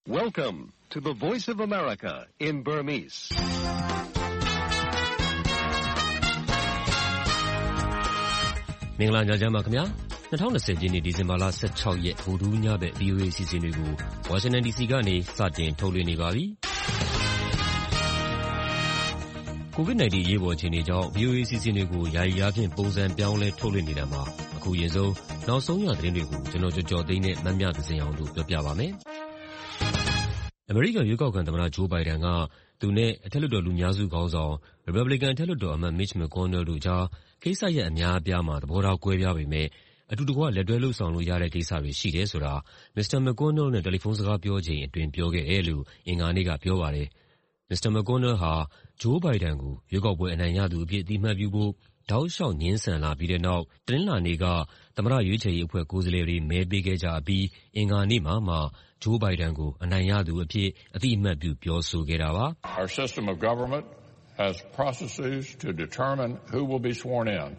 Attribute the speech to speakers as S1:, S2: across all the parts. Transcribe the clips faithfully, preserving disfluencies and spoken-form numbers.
S1: Welcome to the Voice of America in Burmese.
S2: မင်္ဂလာညချမ်းပါခင်ဗျာ၂၀၂၀ပြည့်နှစ်ဒီဇင်ဘာလ၁၆ရက်ဗုဒ္ဓဟူးညဘက် ဗွီအိုအေ အစီအစဉ်တွေကိုဝါရှင်တန်ဒီစီကနေစတင်ထုတ်လွှင့်နေပါပြီကိုဗစ် ၁၉ အရေးပေါ်အခြေအနေကြောင့် ဗွီအိုအေ အစီအစဉ်တွေကိုယာယီအားဖြင့်ပုံစံပြောင်းလဲထုတ်လွှင့်နေတာမှာအခုရင်ဆုံးနောက်ဆုံးရသတင်းတွေကိုကျွန်တော်ကျော်ကျော်သိန်းနဲ့မမြသဇင်အောင်တို့ပြောပြပါမယ်အမေရိကန်ရွေးကောက်ခံသမ္မတဂျိုးဘိုင်ဒန်ကသူနဲ့အထက်လွှတ်တော်လူများစုခေါင်းဆောင်ရီပတ်ဘလီကန်အထက်လွှတ်တော်အမတ် Mitch McConnell တို့ကြားကိစ္စရပ်အများအပြားမှာသဘောထားကွဲပြားပေမဲ့အတူတကွလက်တွဲလုပ်ဆောင်လို့ရတဲ့ကိစ္စတွေရှိတယ်ဆိုတာမစ္စတာ McConnell နဲ့တယ်လီဖုန်းစကားပြောချိန်အတွင်းပြောခဲ့တယ်လို့အင်္ဂါနေ့ကပြောပါတယ်မစ္စတာ McConnell ဟာဂျိုးဘိုင်ဒန်ကိုရွေးကောက်ပွဲအနိုင်ရသူအဖြစ်အသိအမှတ်ပြုဖို့တောက်လျှောက်ငြင်းဆန်လာပြီးတဲ့နောက်တနင်္လာနေ့ကသမ္မတရွေးချယ်ရေးအဖွဲ့ကိုယ်စားလှယ်တွေမဲပေးခဲ့ကြအပြီးအင်္ဂါနေ့မှာမှဂျိုးဘိုင်ဒန်ကိုအနိုင်ရသူအဖြစ်အသိအမှတ်ပြုပြောဆိုခဲ့တာပါ
S3: Our system of government has processes to determine who will be sworn in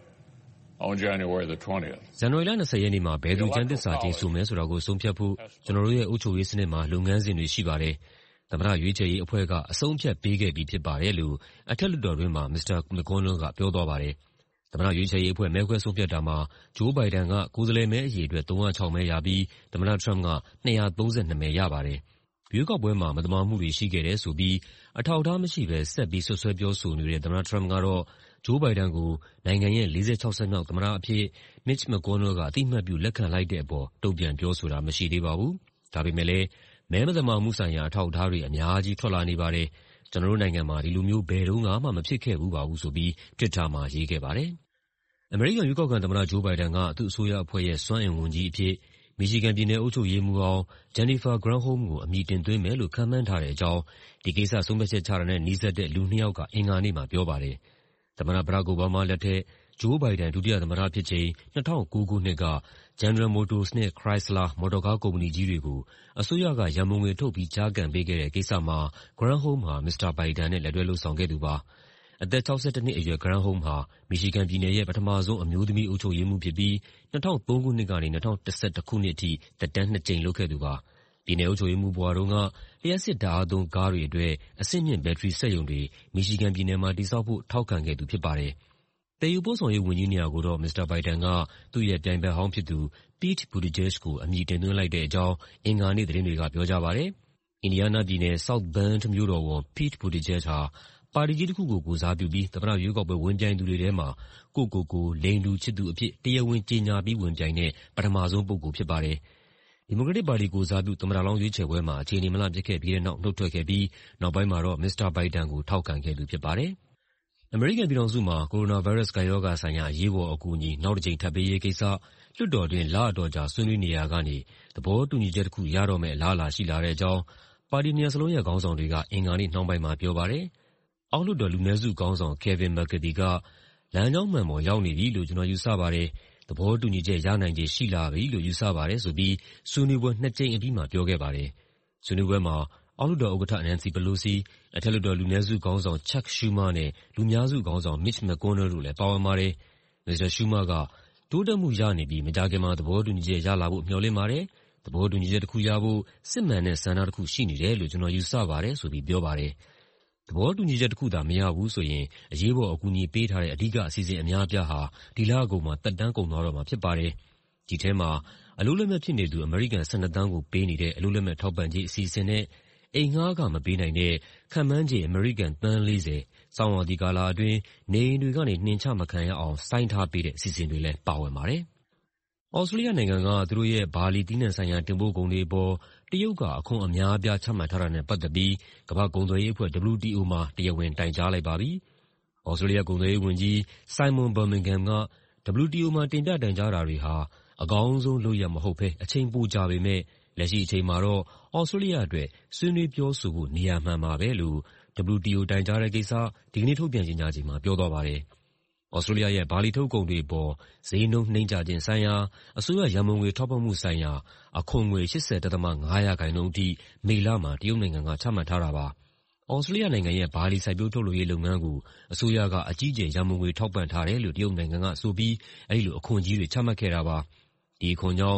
S3: on January the twentieth.
S2: ဇန်နဝါရီလ၂၀ရက်နေ့မှာဘယ်သူကျမ်းသစ္စာကျိန်ဆိုမယ်ဆိုတာကိုဆုံးဖြတ်ဖို့ကျွန်တော်တို့ရဲ့အုပ်ချုပ်ရေးစနစ်မှာလုပ်ငန်းစဉ်တွေရှိပါတယ်သမ္မတရွေးချယ်ရေးအဖွဲ့ကအဆုံးဖြတ်ပေးခဲ့ပြီးဖြစ်ပါတယ်လို့အထက်လွှတ်တော်တွင်မှမစ္စတာ McConnell ကပြောသွားပါတယ်သမ္မတရွေးချယ်ရေးအဖွဲ့မဲခွဲဆုံးဖြတ်တာမှာဂျိုးဘိုင်ဒန်ကကိုယ်စားလှယ်မဲအရေအတွက်သုံးရာခြောက်မဲရပြီးသမ္မတထရမ့်ကနှစ်ရာသုံးสิบ二မဲရပါတယ်ရွေးကောက်ပွဲမှာမသမာမှုတွေရှိခဲ့တယ်ဆိုပြီးအထောက်အထားမရှိဘဲဆက်ပြီးဆွဆွဲပြောဆိုနေတဲ့သမ္မတထရမ့်ကတော့ဂျိုးဘိုင်ဒန်ကိုနိုင်ငံရဲ့လေးဆယ့်ခြောက်ဆက်မြောက်သမ္မတအဖြစ် Mitch McConnell ကအသိအမှတ်ပြုလက်ခံလိုက်တဲ့အပေါ်တုံ့ပြန်ပြောဆိုတာမရှိသေးပါဘူး။ဒါပေမဲ့လည်းမဲမသမာမှုဆိုင်ရာအထောက်အထားတွေအများကြီးထွက်လာနေပါတယ်။ကျွန်တော်တို့နိုင်ငံမှာဒီလိုမျိုးဘယ်တုန်းကမှမဖြစ်ခဲ့ဘူးပါဘူးဆိုပြီး Twitter မှာရေးခဲ့ပါတယ်။အမေရိကန်ရွေးကောက်ခံသမ္မတဂျိုးဘိုင်ဒန်ကသူ့အစိုးရအဖွဲ့ရဲ့စွမ်းအင်ဝန်ကြီးအဖြစ်မီရှီဂန်ပြည်နယ်အုပ်ချုပ်ရေးမှူးဟောင်း Jennifer Granholm ကိုအမည်တင်သွင်းမယ်လို့ခန့်မှန်းထားတဲ့အကြောင်းဒီကိစ္စဆုံးဖြတ်ချက်ချတာနဲ့နှီးစပ်တဲ့လူနှစ်ယောက်ကအင်္ဂါနေ့မှာပြောပါတယ်။သမ္မတဘရက်အိုဘားမားလက်ထက်ဂျိုးဘိုင်ဒန်ဒုတိယသမ္မတဖြစ်ချိန်၂၀၀၉ခုနှစ်က General Motors နဲ့ Chrysler မော်တော်ကားကုမ္ပဏီကြီးတွေကိုအစိုးရကရန်ပုံငွေထုတ်ပြီးကျားကန်ပေးခဲ့တဲ့ကိစ္စမှာ Granholm ဟာမစ္စတာဘိုင်ဒန်နဲ့လက်တွဲလုပ်ဆောင်ခဲ့သူပါ။အသက်၆၁နှစ်အရွယ် Granholm ဟာမီရှီဂန်ပြည်နယ်ရဲ့ပထမဆုံးအမျိုးသမီးအုပ်ချုပ်ရေးမှူးဖြစ်ပြီး၂၀၀၃ခုနှစ်ကနေ၂၀၁၁ခုနှစ်အထိသက်တမ်းနှစ်ကြိမ်လုပ်ခဲ့သူပါ။ပြည်နယ်အုပ်ချုပ်ရေးမှူးဘဝတုန်းကလျှပ်စစ်ဓာတ်အားသုံးကားတွေအတွက်အဆင့်မြင့်ဘက်ထရီစက်ရုံတွေမီရှီဂန်ပြည်နယ်မှာတည်ဆောက်ဖို့ထောက်ခံခဲ့သူဖြစ်ပါတယ်။သယ်ယူပို့ဆောင်ရေးဝန်ကြီးနေရာကိုတော့မစ္စတာဘိုင်ဒန်ကသူ့ရဲ့ပြိုင်ဘက်ဟောင်းဖြစ်သူ Pete Buttigieg ကိုအမည်တင်သွင်းလိုက်တဲ့အကြောင်းအင်္ဂါနေ့သတင်းတွေကပြောကြပါတယ်။အင်ဒီယားနားပြည်နယ် South Bend မြို့တော်ဝန် Pete Buttigieg ဟာပါတီကြီးတစ်ခုကိုကိုယ်စားပြုပြီးသမ္မတရွေးကောက်ပွဲဝင်ပြိုင်သူတွေထဲမှာကိုယ့်ကိုယ်ကိုလိင်တူချစ်သူအဖြစ်တရားဝင်ကြေညာပြီးဝင်ပြိုင်တဲ့ပထမဆုံးပုဂ္ဂိုလ်ဖြစ်ပါတယ်။ဒီမိုကရက်တစ်ပါတီကိုယ်စားပြုသမ္မတလောင်းရွေးချယ်ပွဲမှာအခြေအနေမလှဖြစ်ခဲ့ပြီးတဲ့နောက်နှုတ်ထွက်ခဲ့ပြီးနောက်ပိုင်းမှာတော့မစ္စတာဘိုင်ဒန်ကိုထောက်ခံခဲ့သူဖြစ်ပါတယ်။အမေရိကန်ပြည်ထောင်စုမှာကိုရိုနာဗိုင်းရပ်စ်ကပ်ရောဂါဆိုင်ရာအရေးပေါ်အကူအညီနောက်တစ်ကြိမ်ထပ်ပေးရေးကိစ္စလွှတ်တော်တွင်လအတော်ကြာဆွေးနွေးနေရာကနေသဘောတူညီချက်တစ်ခုရတော့မယ့်အလားအလာရှိလာတဲ့အကြောင်းပါတီနှစ်ရပ်စလုံးရဲ့ခေါင်းဆောင်တွေကအင်္ဂါနေ့နှောင်းပိုင်းမှာပြောပါတယ်။အောက်လွှတ်တော်လူနည်းစုခေါင်းဆောင် Kevin McCarthy ကလမ်းကြောင်းမှန်ပေါ်ရောက်နေပြီလို့ကျွန်တော်ယူဆပါတယ်။သဘောတူညီချက်ရနိုင်ခြေရှိလာပြီလို့ယူဆပါတယ်ဆိုပြီးဆွေးနွေးပွဲနှစ်ကြိမ်အပြီးမှာပြောခဲ့ပါတယ်။ဆွေးနွေးပွဲမှာအောက်လွှတ်တော်ဥက္ကဋ္ဌ Nancy Pelosi အထက်လွှတ်တော်လူနည်းစုခေါင်းဆောင် Chuck Schumer နဲ့လူများစုခေါင်းဆောင် Mitch McConnell တို့လည်းပါဝင်ပါတယ်။မစ္စတာ Schumer ကတိုးတက်မှုရနေပြီးမကြာခင်မှာသဘောတူညီချက်ရလာဖို့မျှော်လင့်ပါတယ်။သဘောတူညီချက်တစ်ခုရဖို့စစ်မှန်တဲ့ဆန္ဒတစ်ခုရှိနေတယ်လို့ကျွန်တော်ယူဆပါတယ်ဆိုပြီးပြောပါတယ်။သဘောတူညီချက်တစ်ခုသာမရဘူးဆိုရင်အရေးပေါ်အကူအညီပေးထားတဲ့အဓိကအစီအစဉ်အများအပြားဟာဒီလအကုန်မှာသက်တမ်းကုန်သွားတော့မှာဖြစ်ပါတယ်။ဒီထဲမှာအလုပ်လက်မဲ့ဖြစ်နေသူအမေရိကန်၁၂သန်းကိုပေးနေတဲ့အလုပ်လက်မဲ့ထောက်ပံ့ကြေးအစီအစဉ်နဲ့အိမ်ငှားခမပေးနိုင်တဲ့ခန့်မှန်းခြေအမေရိကန်သန်းလေးဆယ်စောင့်ရသည်ကာလအတွင်းနေအိမ်တွေကနေနှင်ချမခံရအောင်ဆိုင်းထားပေးတဲ့အစီအစဉ်တွေလည်းပါဝင်ပါတယ်။ဩစတြေးလျနိုင်ငံကသူတို့ရဲ့ဘာလီသီးနှံဆိုင်ရာတင်ပို့ကုန်တွေအပေါ်တရုတ်ကအခွန်အများအပြားချမှတ်ထားတာနဲ့ပတ်သက်ပြီးကမ္ဘာ့ကုန်သွယ်ရေးအဖွဲ့ W T O မှာတရားဝင်တိုင်ကြားလိုက်ပါပြီ။ဩစတြေးလျကုန်သွယ်ရေးဝန်ကြီး Simon Birmingham က W T O မှာတင်ပြတိုင်ကြားတာတွေဟာအကောင်းဆုံးလုပ်ရပ်မဟုတ်ဘဲအချိန်ပိုကြာပေမဲ့လက်ရှိအချိန်မှာတော့ဩစတြေးလျအတွက်ဆွေးနွေးပြောဆိုဖို့နေရာမှန်ပါပဲလို့ W T O တိုင်ကြားတဲ့ကိစ္စဒီကနေ့ထုတ်ပြန်ကြေညာချိန်မှာပြောသွားပါတယ်။ဩစတြေးလျရဲ့ဘာလီထုတ်ကုန်တွေအပေါ်ဈေးနှုန်းနှိမ့်ကျခြင်းဆိုင်ရာအစိုးရရန်ပုံငွေထောက်ပံ့မှုဆိုင်ရာအခွန်ငွေ၈၀ဒသမ၅ရာခိုင်နှုန်းအထိမေလမှာတရုတ်နိုင်ငံကချမှတ်ထားတာပါ။ဩစတြေးလျနိုင်ငံရဲ့ဘာလီစိုက်ပျိုးထုတ်လုပ်ရေးလုပ်ငန်းကိုအစိုးရကအကြီးအကျယ်ရန်ပုံငွေထောက်ပံ့ထားတယ်လို့တရုတ်နိုင်ငံကဆိုပြီးအဲဒီလိုအခွန်ကြီးတွေချမှတ်ခဲ့တာပါ။ဒီအခွန်ကြောင့်ဩ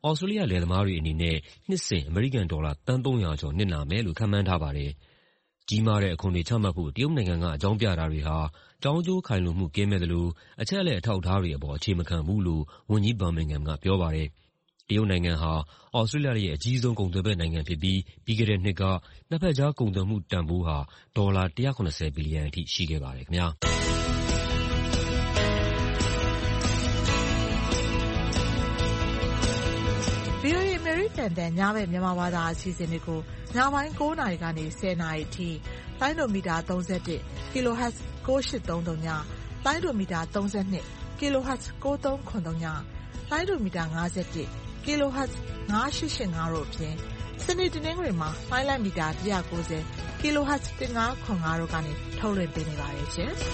S2: ဩစတြေးလျလယ်သမားတွေအနေနဲ့နှစ်စဉ်အမေရိကန်ဒေါ်လာသန်းသုံးရာကျော်နစ်နာမယ်လို့ခန့်မှန်းထားပါတယ်။ကြီးမားတဲ့အခွန်တွေချမှတ်ဖို့တရုတ်နိုင်ငံကအကြောင်းပြတာတွေဟာကြောင်းကျိုးခိုင်လုံမှုကင်းမဲ့သလိုအချက်အလက်အထောက်အထားတွေအပေါ်အခြေမခံဘူးလို့ဝန်ကြီး Birmingham ကပြောပါတယ်။တရုတ်နိုင်ငံဟာဩစတြေးလျရဲ့အကြီးဆုံးကုန်သွယ်ဖက်နိုင်ငံဖြစ်ပြီးပြီးခဲ့တဲ့နှစ်ကနှစ်ဖက်ကြားကုန်သွယ်မှုတန်ဖိုးဟာဒေါ်လာ၁၇၀ဘီလီယံအထိရှိခဲ့ပါတယ်ခင်ဗျာ။
S4: ဗီအိုအေ အမေရိကန်အသံညဘက်မြန်မာဘာသာအစီအစဉ်တွေကိုညပိုင်း၉နာရီကနေ၁၀နာရီအထိလိုင်းဒိုမီတာ၃၁ kilohertz ၉၈၃၃ည၊လိုင်းဒိုမီတာ၃၂ kilohertz ၉၃၇၃ည၊လိုင်းဒိုမီတာ၅၁ kilohertz ၅၈၈၅တို့အပြင်စနေတနင်္ဂနွေမှာလိုင်းလမီတာ၁၉၀ kilohertz ၁၅၇၅တို့ကနေထုတ်လွှင့်ပေးနေပါတယ်ရှင်။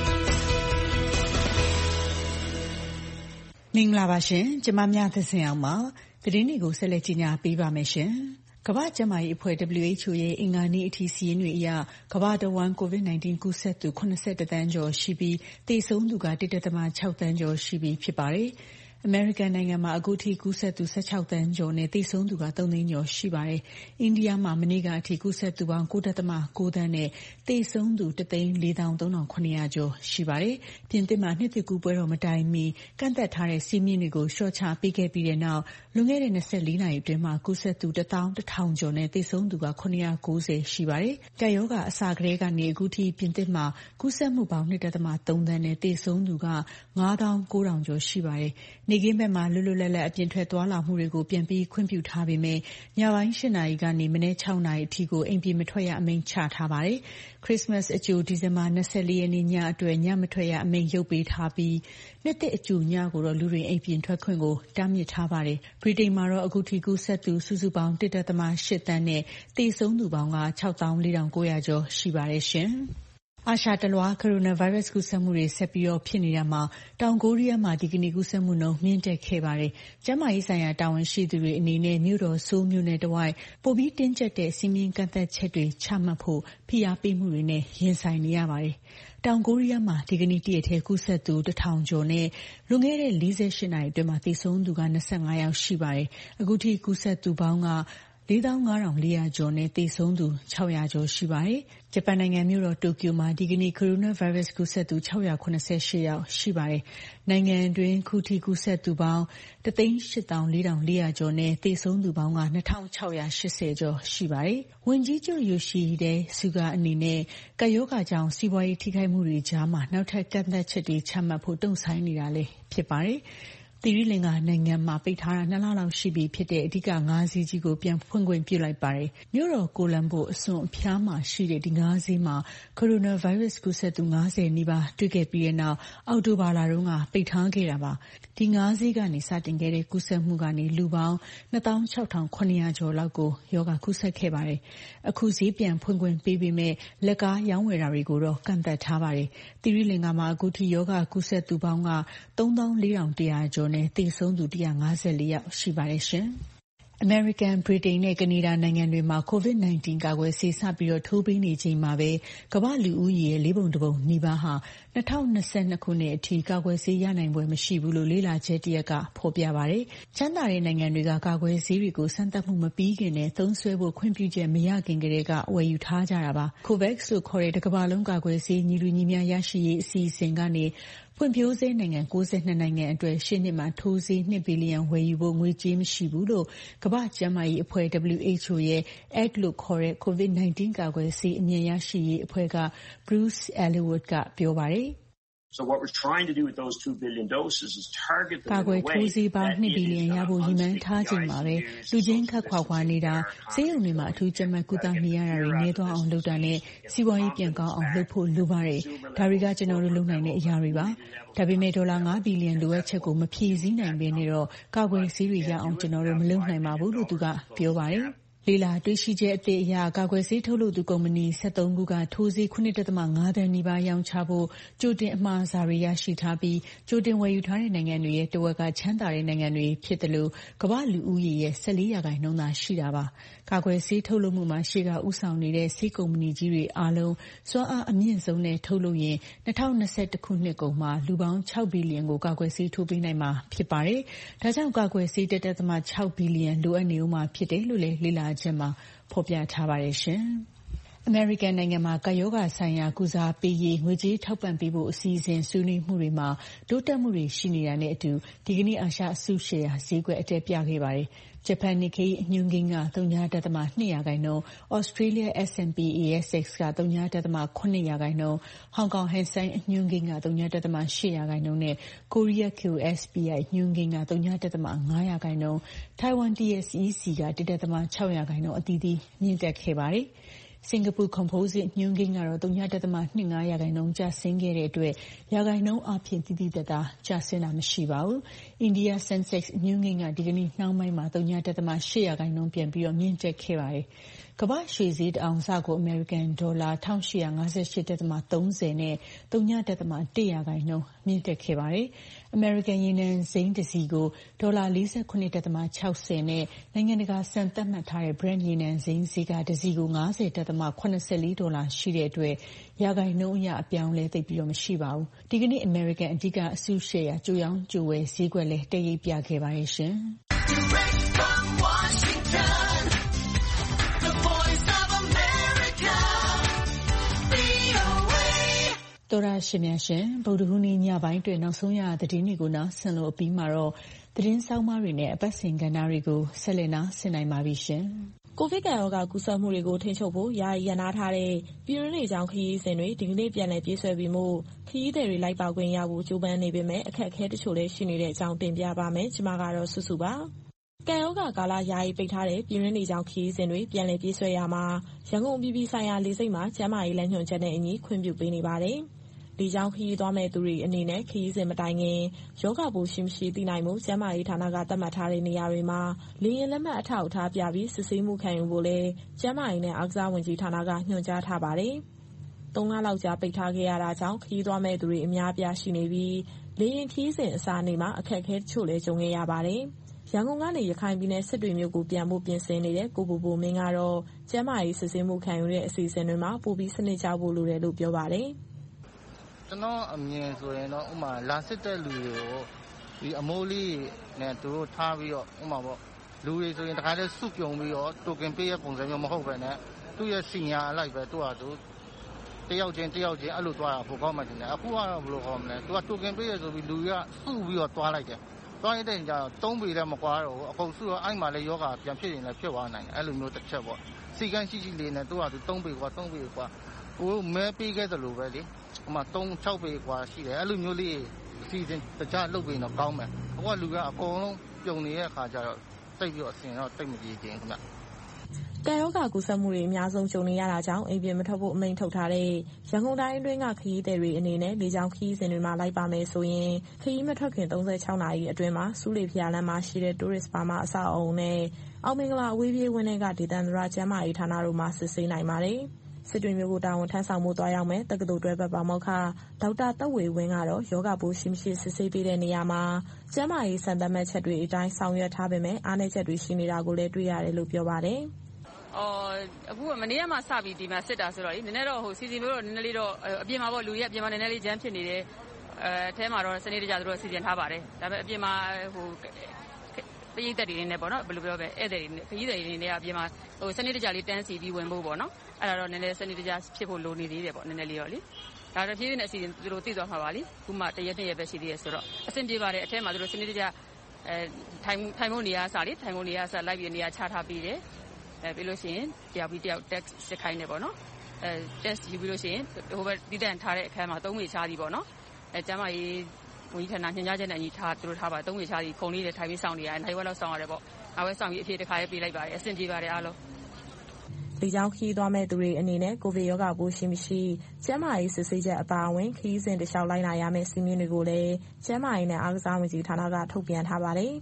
S4: မင်္ဂလာပါရှင်။ကျမမြသဇင်အောင်ပါ။သတင်းတွေကိုဆက်လက်ကြီးညာပေးပါမယ်ရှင်။ကမ္ဘာ့ကျန်းမာရေးအဖွဲ့ W H O ရဲ့အင်္ဂါနေ့အထိစာရင်းတွေအရကမ္ဘာတဝန်း ကိုဗစ် ၁၉ ကူးစက်သူ၇၁သန်းကျော်ရှိပြီးသေဆုံးသူက ၁.၆ သန်းကျော်ရှိပြီဖြစ်ပါတယ်။အမေရိကန်နိုင်ငံမှာအခုထိကူးစက်သူ၁၆သန်းကျော်နဲ့သေဆုံးသူက၃သိန်းကျော်ရှိပါတယ်။အိန္ဒိယမှာမနေ့ကအထိကူးစက်သူပေါင်း ၉.၉ သန်းနဲ့သေဆုံးသူ၁သိန်း၄သောင်းသုံးထောင်ခုနှစ်ရာကျော်ရှိပါတယ်။ပြင်သစ်မှာနှစ်သစ်ကူးပွဲတော်မတိုင်မီကန့်သက်ထားတဲ့စည်းမျဉ်းတွေကိုလျှော့ချပေးခဲ့ပြီးတဲ့နောက်လွန်ခဲ့တဲ့၂၄နာရီအတွင်းမှာကူးစက်သူတစ်သောင်းတစ်ထောင်ကျော်နဲ့သေဆုံးသူကခုနှစ်ရာ၉၀ရှိပါတယ်။ကပ်ရောဂါအစကတည်းကနေအခုထိပြင်သစ်မှာကူးစက်မှုပေါင်း ၂.၃ သန်းနဲ့သေဆုံးသူက၅သောင်းကိုးထောင်ကျော်ရှိပါတယ်။နေကင်းဘက်မှာလွတ်လွတ်လပ်လပ်အပြင်ထွက်သွားလာမှုတွေကိုပြန်ပြီးခွင့်ပြုထားပေမဲ့ညပိုင်း၈နာရီကနေမနက်၆နာရီအထိကိုအိမ်ပြင်မထွက်ရအမိန့်ချထားပါတယ်။ခရစ်စမတ်အကြိုဒီဇင်ဘာ၂၄ရက်နေ့ညအတွက်ညမထွက်ရအမိန့်ရုပ်ပေးထားပြီးနှစ်သစ်အကြိုညကိုတော့လူတွေအိမ်ပြင်ထွက်ခွင့်ကိုတားမြစ်ထားပါတယ်။ဗြိတိန်မှာတော့အခုထိကူးစက်သူစုစုပေါင်း ၁.၈ သန်းနဲ့သေဆုံးသူပေါင်းက၆သောင်း၄ထောင်ကိုးရာကျော်ရှိပါတယ်ရှင်။အာရှတလွှားကိုရိုနာဗိုင်းရပ်စ်ကူးစက်မှုတွေဆက်ပြီးတော့ဖြစ်နေတာမှာတောင်ကိုရီးယားမှာဒီကနေ့ကူးစက်မှုနှုန်းမြင့်တက်ခဲ့ပါတယ်။ကျန်းမာရေးဆိုင်ရာတာဝန်ရှိသူတွေအနေနဲ့မြို့တော်ဆိုးလ်မြို့နယ်တစ်ဝိုက်ပိုပြီးတင်းကျပ်တဲ့စည်းမျဉ်းကန့်သတ်ချက်တွေချမှတ်ဖို့ဖိအားပေးမှုတွေနဲ့ရင်ဆိုင်နေရပါတယ်။တောင်ကိုရီးယားမှာဒီကနေ့တရက်ထဲကူးစက်သူတစ်ထောင်ကျော်နဲ့လွန်ခဲ့တဲ့၄၈နာရီအတွင်းမှာသေဆုံးသူက၂၅ယောက်ရှိပါတယ်။အခုထိကူးစက်သူပေါင်းက၄သောင်း၅ထောင်၄ရာကျော်နဲ့သေဆုံးသူ၆ရာကျော်ရှိပါတယ်။ဂျပန်နိုင်ငံမြို့တော်တိုကျိုမှာဒီကနေ့ကိုရိုနာဗိုင်းရပ်စ်ကူးစက်သူ၆၇၈ယောက်ရှိပါတယ်။နိုင်ငံတွင်းခုထိကူးစက်သူပေါင်း၁သိန်း၈သောင်း၄ထောင်၄ရာကျော်နဲ့သေဆုံးသူပေါင်းက၂ထောင်၆ရာ၈၀ကျော်ရှိပါတယ်။ဝန်ကြီးချုပ်ယိုရှိဟီဒဲဆူဂါအနေနဲ့ကပ်ရောဂါကြောင့်စီးပွားရေးထိခိုက်မှုတွေကြားမှာနောက်ထပ်ကန့်သတ်ချက်တွေချမှတ်ဖို့တုံ့ဆိုင်းနေတာလည်းဖြစ်ပါတယ်။သီရိလင်္ကာနိုင်ငံမှာပိတ်ထားတာနှစ်လလောက်ရှိပြီဖြစ်တဲ့အဓိကငါးဈေးကြီးကိုပြန်ဖွင့်ခွင့်ပြုလိုက်ပါတယ်။မြို့တော်ကိုလံဘိုအစွန်အဖျားမှာရှိတဲ့ဒီငါးဈေးမှာကိုရိုနာဗိုင်းရပ်စ်ကူးစက်သူ၅၀နီးပါးတွေ့ခဲ့ပြီးတဲ့နောက်အောက်တိုဘာလတုန်းကပိတ်ထားခဲ့တာပါ။ဒီငါးဈေးကနေစတင်ခဲ့တဲ့ကူးစက်မှုကနေလူပေါင်း၂သောင်း၆ထောင်ခုနှစ်ရာကျော်လောက်ကိုရောဂါကူးစက်ခဲ့ပါတယ်။အခုဈေးပြန်ဖွင့်ခွင့်ပေးပေမဲ့လက်ကားရောင်းဝယ်တာတွေကိုတော့ကန့်သတ်ထားပါတယ်။သီရိလင်္ကာမှာအခုထိရောဂါကူးစက်သူပေါင်းကသုံးသောင်း၄ထောင်တစ်ရာကျော်နဲ့သေဆုံးသူ၁၅၄ယောက်ရှိပါတယ်ရှင်။အမေရိကန်၊ဗြိတိန်နဲ့ကနေဒါနိုင်ငံတွေမှာကိုဗစ်၁၉ကာကွယ်ဆေးစပြီးတော့ထိုးပေးနေချိန်မှာပဲကမ္ဘာလူဦးရေရဲ့လေးပုံတစ်ပုံနီးပါးဟာ၂၀၂၂ခုနှစ်အထိကာကွယ်ဆေးရနိုင်ပွဲမရှိဘူးလို့လေ့လာချက်တစ်ရက်ကဖော်ပြပါတယ်။ချမ်းသာတဲ့နိုင်ငံတွေကကာကွယ်ဆေးတွေကိုစမ်းသပ်မှုမပြီးခင်နဲ့သုံးစွဲဖို့ခွင့်ပြုချက်မရခင်ကတည်းကဝယ်ယူထားကြတာပါ။ COVAX လို့ခေါ်တဲ့တစ်ကမ္ဘာလုံးကာကွယ်ဆေးညီတူညီမျှရရှိရေးအစီအစဉ်ကနေဖွံ့ဖြိုးဆဲနိုင်ငံ၉၂နိုင်ငံအတွက်ရှေ့နှစ်မှာထိုးဆေး၂ဘီလီယံဝယ်ယူဖို့ငွေကြေးမရှိဘူးလို့ကမ္ဘာ့ကျန်းမာရေးအဖွဲ့ W H O ရဲ့ A C T လို့ခေါ်တဲ့ကိုဗစ်၁၉ကာကွယ်ဆေးအမြန်ရရှိရေးအဖွဲ့က Bruce Allenwood ကပြောပါတယ်။
S5: So what we're trying to do with those two billion doses is target them in a way
S4: ကာကွယ်ထိုးဆေးပေါင်း၂ဘီလီယံရဖို့ရည်မှန်းထားချိန်မှာပဲလူချင်းခပ်ခွာခွာနေတာဆေးရုံတွေမှာအထူးကြပ်မတ်ကုသနေရတာတွေနည်းသွားအောင်လုပ်တာနဲ့စီးပွားရေးပြန်ကောင်းအောင်လုပ်ဖို့လိုပါတယ်။ဒါတွေကကျွန်တော်တို့လုပ်နိုင်တဲ့အရာတွေပါ။ဒါပေမဲ့ဒေါ်လာ၅ဘီလီယံလိုအပ်ချက်ကိုမဖြည့်ဆည်းနိုင်ဘဲနဲ့တော့ကာကွယ်ဆေးတွေရအောင်ကျွန်တော်တို့မလုပ်နိုင်ပါဘူးလို့သူကပြောပါတယ်။လေလာတွေ့ရှိချက်အသစ်အရကာကွယ်ဆေးထုတ်လုပ်သူကုမ္ပဏီ၁၃ခုကထိုးဆေး ခုနစ်ဒသမ ၅ သန်းနီးပါးရောင်းချဖို့ကြိုတင်အမှာစာတွေရရှိထားပြီးကြိုတင်ဝယ်ယူထားတဲ့နိုင်ငံတွေရဲ့တဝက်ကချမ်းသာတဲ့နိုင်ငံတွေဖြစ်တယ်လို့ကမ္ဘာလူဦးရေရဲ့၁၄ရာခိုင်နှုန်းသာရှိတာပါကာကွယ်ဆေးထုတ်လုပ်မှုမှာရှေ့ကဥဆောင်နေတဲ့ဆေးကုမ္ပဏီကြီးတွေအားလုံးစွမ်းအားအမြင့်ဆုံးနဲ့ထုတ်လုပ်ရင်၂၀၂၁ခုနှစ်ကုန်မှာလူပေါင်း၆ဘီလီယံကိုကာကွယ်ဆေးထိုးပေးနိုင်မှာဖြစ်ပါတယ်ဒါကြောင့်ကာကွယ်ဆေး၁ ဒသမ ၆ဘီလီယံလိုအပ်နေဦးမှာဖြစ်တယ်လို့လည်းလေ့လာချက်မှာဖော်ပြထားပါတယ်ရှင်။အမေရိကန်နိုင်ငံမှာကာယောဂါဆိုင်ရာကုစားပေးရေးငွေကြေးထောက်ပံ့ပေးဖို့အစီအစဉ်ဆွေးနွေးမှုတွေမှာတိုးတက်မှုတွေရှိနေတာနဲ့အတူဒီကနေ့အာရှအစုရှယ်ယာဈေးကွက်အတက်ပြခဲ့ပါတယ်။ဂျပန် Nikkei အညွှန်းကိန်းက ဝ.၂ ရာခိုင်နှုန်း၊ Australia เอส แอนด์ พี เอ เอส เอ็กซ์ က ဝ.၇ ရာခိုင်နှုန်း၊ ဟောင်ကောင် Hang Seng အညွှန်းကိန်းက ဝ.၈ ရာခိုင်နှုန်းနဲ့ ကိုရီးယား Kyo အက်စ် ပီ အိုင် အညွှန်းကိန်းက ဝ.၅ ရာခိုင်နှုန်း၊ ထိုင်ဝမ် တီ အက်စ် အီ စီ က ၁.၆ ရာခိုင်နှုန်းအသီးသီးမြင့်တက်ခဲ့ပါတယ်။စင်ကာပူ Composite ညွှန်းကိန်းကတော့ ဝ.၂၅ ရာခိုင်နှုန်းကျဆင်းခဲ့တဲ့အတွက်ရာခိုင်နှုန်းအားဖြင့်သိသိသာသာကျဆင်းတာမရှိပါဘူး။အိန္ဒိယ Sensex အညွှန်းကိန်းကဒီကနေ့နှောင်းပိုင်းမှာ ဝ.၈ ရာခိုင်နှုန်းပြန်ပြီးမြင့်တက်ခဲ့ပါတယ်။ကမ္ဘာ့ရွှေဈေးတအောင်စကိုအမေရိကန်ဒေါ်လာ၁၈၅၈.၃၀နဲ့ ဝ.၁ ရာခိုင်နှုန်းမြင့်တက်ခဲ့ပါတယ်။အမေရိကန်ရေနံစိမ်းတစ်စည်ကိုဒေါ်လာ၄၇.၆၀နဲ့နိုင်ငံတကာစံသတ်မှတ်ထားတဲ့ Brent ရေနံစိမ်းဈေးကတစ်စည်ကို ၅၀.၇၄ ဒေါ်လာရှိတဲ့အတွက်ရာခိုင်နှုန်းအရအပြောင်းလဲသိပ်ပြီးမရှိပါဘူး။ဒီကနေ့အမေရိကန်အဓိကအစုရှယ်ယာကြိုရောင်းကြိုဝယ်ဈေးကွက်လည်းတက်ရိပ်ပြခဲ့ပါတယ်ရှင်။တော်ရရှိမြရှင်ဗုဒ္ဓဟူးနေ့ညပိုင်းတွင်နောက်ဆုံးရသတင်းတွေကိုနားဆင်လို့အပြီးမှာတော့သတင်းဆောင်မတွေနဲ့အပတ်စဉ်ကဏ္ဍတွေကိုဆက်လက်နားဆင်နိုင်ပါပြီရှင်
S6: ။ကိုဗစ်ကပ်ရောဂါကူးစက်မှုတွေကိုထိန်းချုပ်ဖို့ယာယီရပ်နားထားတဲ့ပြည်တွင်းလေကြောင်းခရီးစဉ်တွေဒီကနေ့ပြန်လည်ပြေးဆွဲပြီးမှခရီးသည်တွေလိုက်ပါခွင့်ရဖို့ကြိုးပမ်းနေပေမဲ့အခက်အခဲတချို့လည်းရှိနေတဲ့အကြောင်းတင်ပြပါမယ်။ကျွန်မကတော့စုစုပါ။ကပ်ရောဂါကာလယာယီပိတ်ထားတဲ့ပြည်တွင်းလေကြောင်းခရီးစဉ်တွေပြန်လည်ပြေးဆွဲရမှာရန်ကုန်ပြည်ပြည်ဆိုင်ရာလေဆိပ်မှာကျန်းမာရေးလမ်းညွှန်ချက်နဲ့အညီခွင့်ပြုပေးနေပါတယ်။လေကြောင်းခရီးသွားမဲ့သူတွေအနေနဲ့ခရီးစဉ်မတိုင်ခင်ရောဂါပိုးရှိမရှိသိနိုင်မှုကျန်းမာရေးဌာနကသတ်မှတ်ထားတဲ့နေရာတွေမှာလေယာဉ်လက်မှတ်အထောက်အထားပြပြီးစစ်ဆေးမှုခံယူဖို့လည်းကျန်းမာရေးနဲ့အားကစားဝန်ကြီးဌာနကညွှန်ကြားထားပါတယ်။သုံးလလောက်ကြာပိတ်ထားခဲ့ရတာကြောင့်ခရီးသွားမဲ့သူတွေအများအပြားရှိနေပြီးလေယာဉ်ခရီးစဉ်အစားနေ့မှာအခက်အခဲတချို့လည်းကြုံခဲ့ရပါတယ်။ရန်ကုန်ကနေရခိုင်ပြည်နယ်စစ်တွေမြို့ကိုပြန်ဖို့ပြင်ဆင်နေတဲ့ကိုပူပူမင်းကတော့ကျန်းမာရေးစစ်ဆေးမှုခံယူတဲ့အစီအစဉ်တွေမှာပိုပြီးစနစ်ကျဖို့လိုတယ်လို့ပြောပါတယ်။
S7: ကျွန်တော်အမြင်ဆိုရင်တော့ဥမာလာစစ်တဲ့လူတွေကိုဒီအမိုးလေးနဲ့သူတို့ထားပြီးတော့ဥမာပေါ့လူတွေဆိုရင်တခါတည်းစုပြုံပြီးတော့တိုကင်ပေးရပုံစံမျိုးမဟုတ်ပဲနဲ့သူ့ရဲ့စီညာအလိုက်ပဲသူ့ဟာသူတယောက်ချင်းတယောက်ချင်းအဲ့လိုသွားတာပိုကောင်းမှတင်တယ်အခုကတော့ဘယ်လိုခေါ်မလဲသူကတိုကင်ပေးရဆိုပြီးလူကစုပြီးတော့သွားလိုက်တယ်သွားရတဲ့ညတော့သုံးပေလည်းမကွာတော့ဘူးအကုန်စုတော့အဲ့မှာလည်းယောဂပြန်ဖြစ်ရင်လည်းဖြစ်သွားနိုင်တယ်အဲ့လိုမျိုးတစ်ချက်ပေါ့စီကန်းရှိရှိလေးနဲ့သူ့ဟာသူသုံးပေကွာသုံးပေကွာကိုမဲပေးခဲ့တယ်လို့ပဲလေဟိုမှာသုံး ၆ပေကွာရှိတယ်အဲ့လိုမျိုးလေးအစီအစဉ်တခြားလုပ်ပြီးတော့ကောင်းမယ်အခုကလူကအကုန်လုံးပြုံနေတဲ့အခါကျတော့တိတ်ပြီးတော့အစင်တော့တိတ်မကြည့်ခြင်းခင်ဗျ
S6: ကပ်ရောဂါကူးစက်မှုတွေအများဆုံးကြုံနေရတာကြောင့်အိမ်ပြင်မထွက်ဖို့အမိန့်ထုတ်ထားတဲ့ရန်ကုန်တိုင်းအတွင်းကခရီးသည်တွေအနေနဲ့လေကြောင်းခရီးစဉ်တွေမှာလိုက်ပါမယ်ဆိုရင်ခရီးမထွက်ခင်၃၆နာရီအတွင်းမှာစူးလေဖျားလမ်းမှာရှိတဲ့ Tourist Burma အဆောက်အအုံနဲ့အောင်မင်္ဂလာအဝေးပြေးဝင်းထဲကဒေသန္တရကျန်းမာရေးဌာနတို့မှာစစ်ဆေးနိုင်ပါတယ်။စစ်တွေမျိုးကိုတာဝန်ထမ်းဆောင်မှုသွားရောက်မယ်တက္ကသိုလ်တွဲဘက်ပါမောက္ခဒေါက်တာသက်ဝေဝင်းကတော့ယောဂပိုးရှိမရှိစစ်ဆေးပေးတဲ့နေရာမှာကျန်းမာရေးစံသတ်မှတ်ချက်တွေအတိုင်းဆောင်ရွက်ထားပေမဲ့အားနည်းချက်တွေရှိနေတာကိုလည်းတွေ့ရတယ်လို့ပြောပါတယ်
S8: ။အော်အခုမနေ့ကမှစပြီးဒီမှာစစ်တာဆိုတော့လေနည်းနည်းတော့ဟိုစီစီမျိုးတော့နည်းနည်းလေးတော့အပြင်မှာပေါ့လူတွေကအပြင်မှာနည်းနည်းလေးဂျမ်းဖြစ်နေတယ်အဲအထဲမှာတော့စနေတကြသူတို့စီစဉ်ထားပါတယ်ဒါပေမဲ့အပြင်မှာဟိုပရိသတ်တွေနေပေါ့နော်ဘယ်လိုပြောပဲဧည့်သည်တွေခရီးသည်တွေနေကအပြင်မှာဟိုစနေတကြလေးတန်းစီပြီးဝင်ဖို့ပေါ့နော်အဲ့ဒါတော့နည်းနည်းစနေတကြဖြစ်ဖို့လိုနေသေးတယ်ပေါ့နည်းနည်းလေးတော့လေဒါတော့ဖြည်းဖြည်းနဲ့အစီအစဉ်သူတို့သိသွားမှာပါလေခုမှတရက်နှစ်ရက်ပဲရှိသေးတယ်ဆိုတော့အဆင်ပြေပါတယ်အထဲမှာသူတို့စနေတကြအဲထိုင်ထိုင်ဖို့နေရာစားလေထိုင်ဖို့နေရာစားလိုက်ပြီးနေရာချထားပြီးတယ်အဲပြီးလို့ရှိရင်တယောက်ပြီးတယောက် text စစ်ခိုင်းနေပေါ့နော်အဲ test ယူပြီးလို့ရှိရင်ဟိုဘက်တည်တံ့ထားတဲ့အခန်းမှာသုံးမိချားသည်ပေါ့နော်အဲကျမကြီးဝန်ကြီးဌာနညွှန်ကြားချက်နဲ့အညီထားသူတို့ထားပါသုံးမိချားသည်ခုံလေးတွေထိုင်ပြီးစောင့်နေရတယ်နိုင်ဝက်လောက်စောင့်ရတယ်ပေါ့နောက်ဝက်စောင့်ပြီးအဖြစ်တစ်ခါရေးပေးလိုက်ပါတယ်အဆင်ပြေပါတယ်အားလုံး
S6: လေကြောင်းခရီးသွားမဲ့သူတွေအနေနဲ့ကိုဗစ်ရောဂါပိုးရှိမရှိကျန်းမာရေးစစ်ဆေးချက်အပါအဝင်ခရီးစဉ်တစ်လျှောက်လိုက်နာရမယ့်စီမင်းတွေကိုလည်းကျန်းမာရေးနဲ့အားကစားဝန်ကြီးဌာနကထုတ်ပြန်ထားပါတယ်။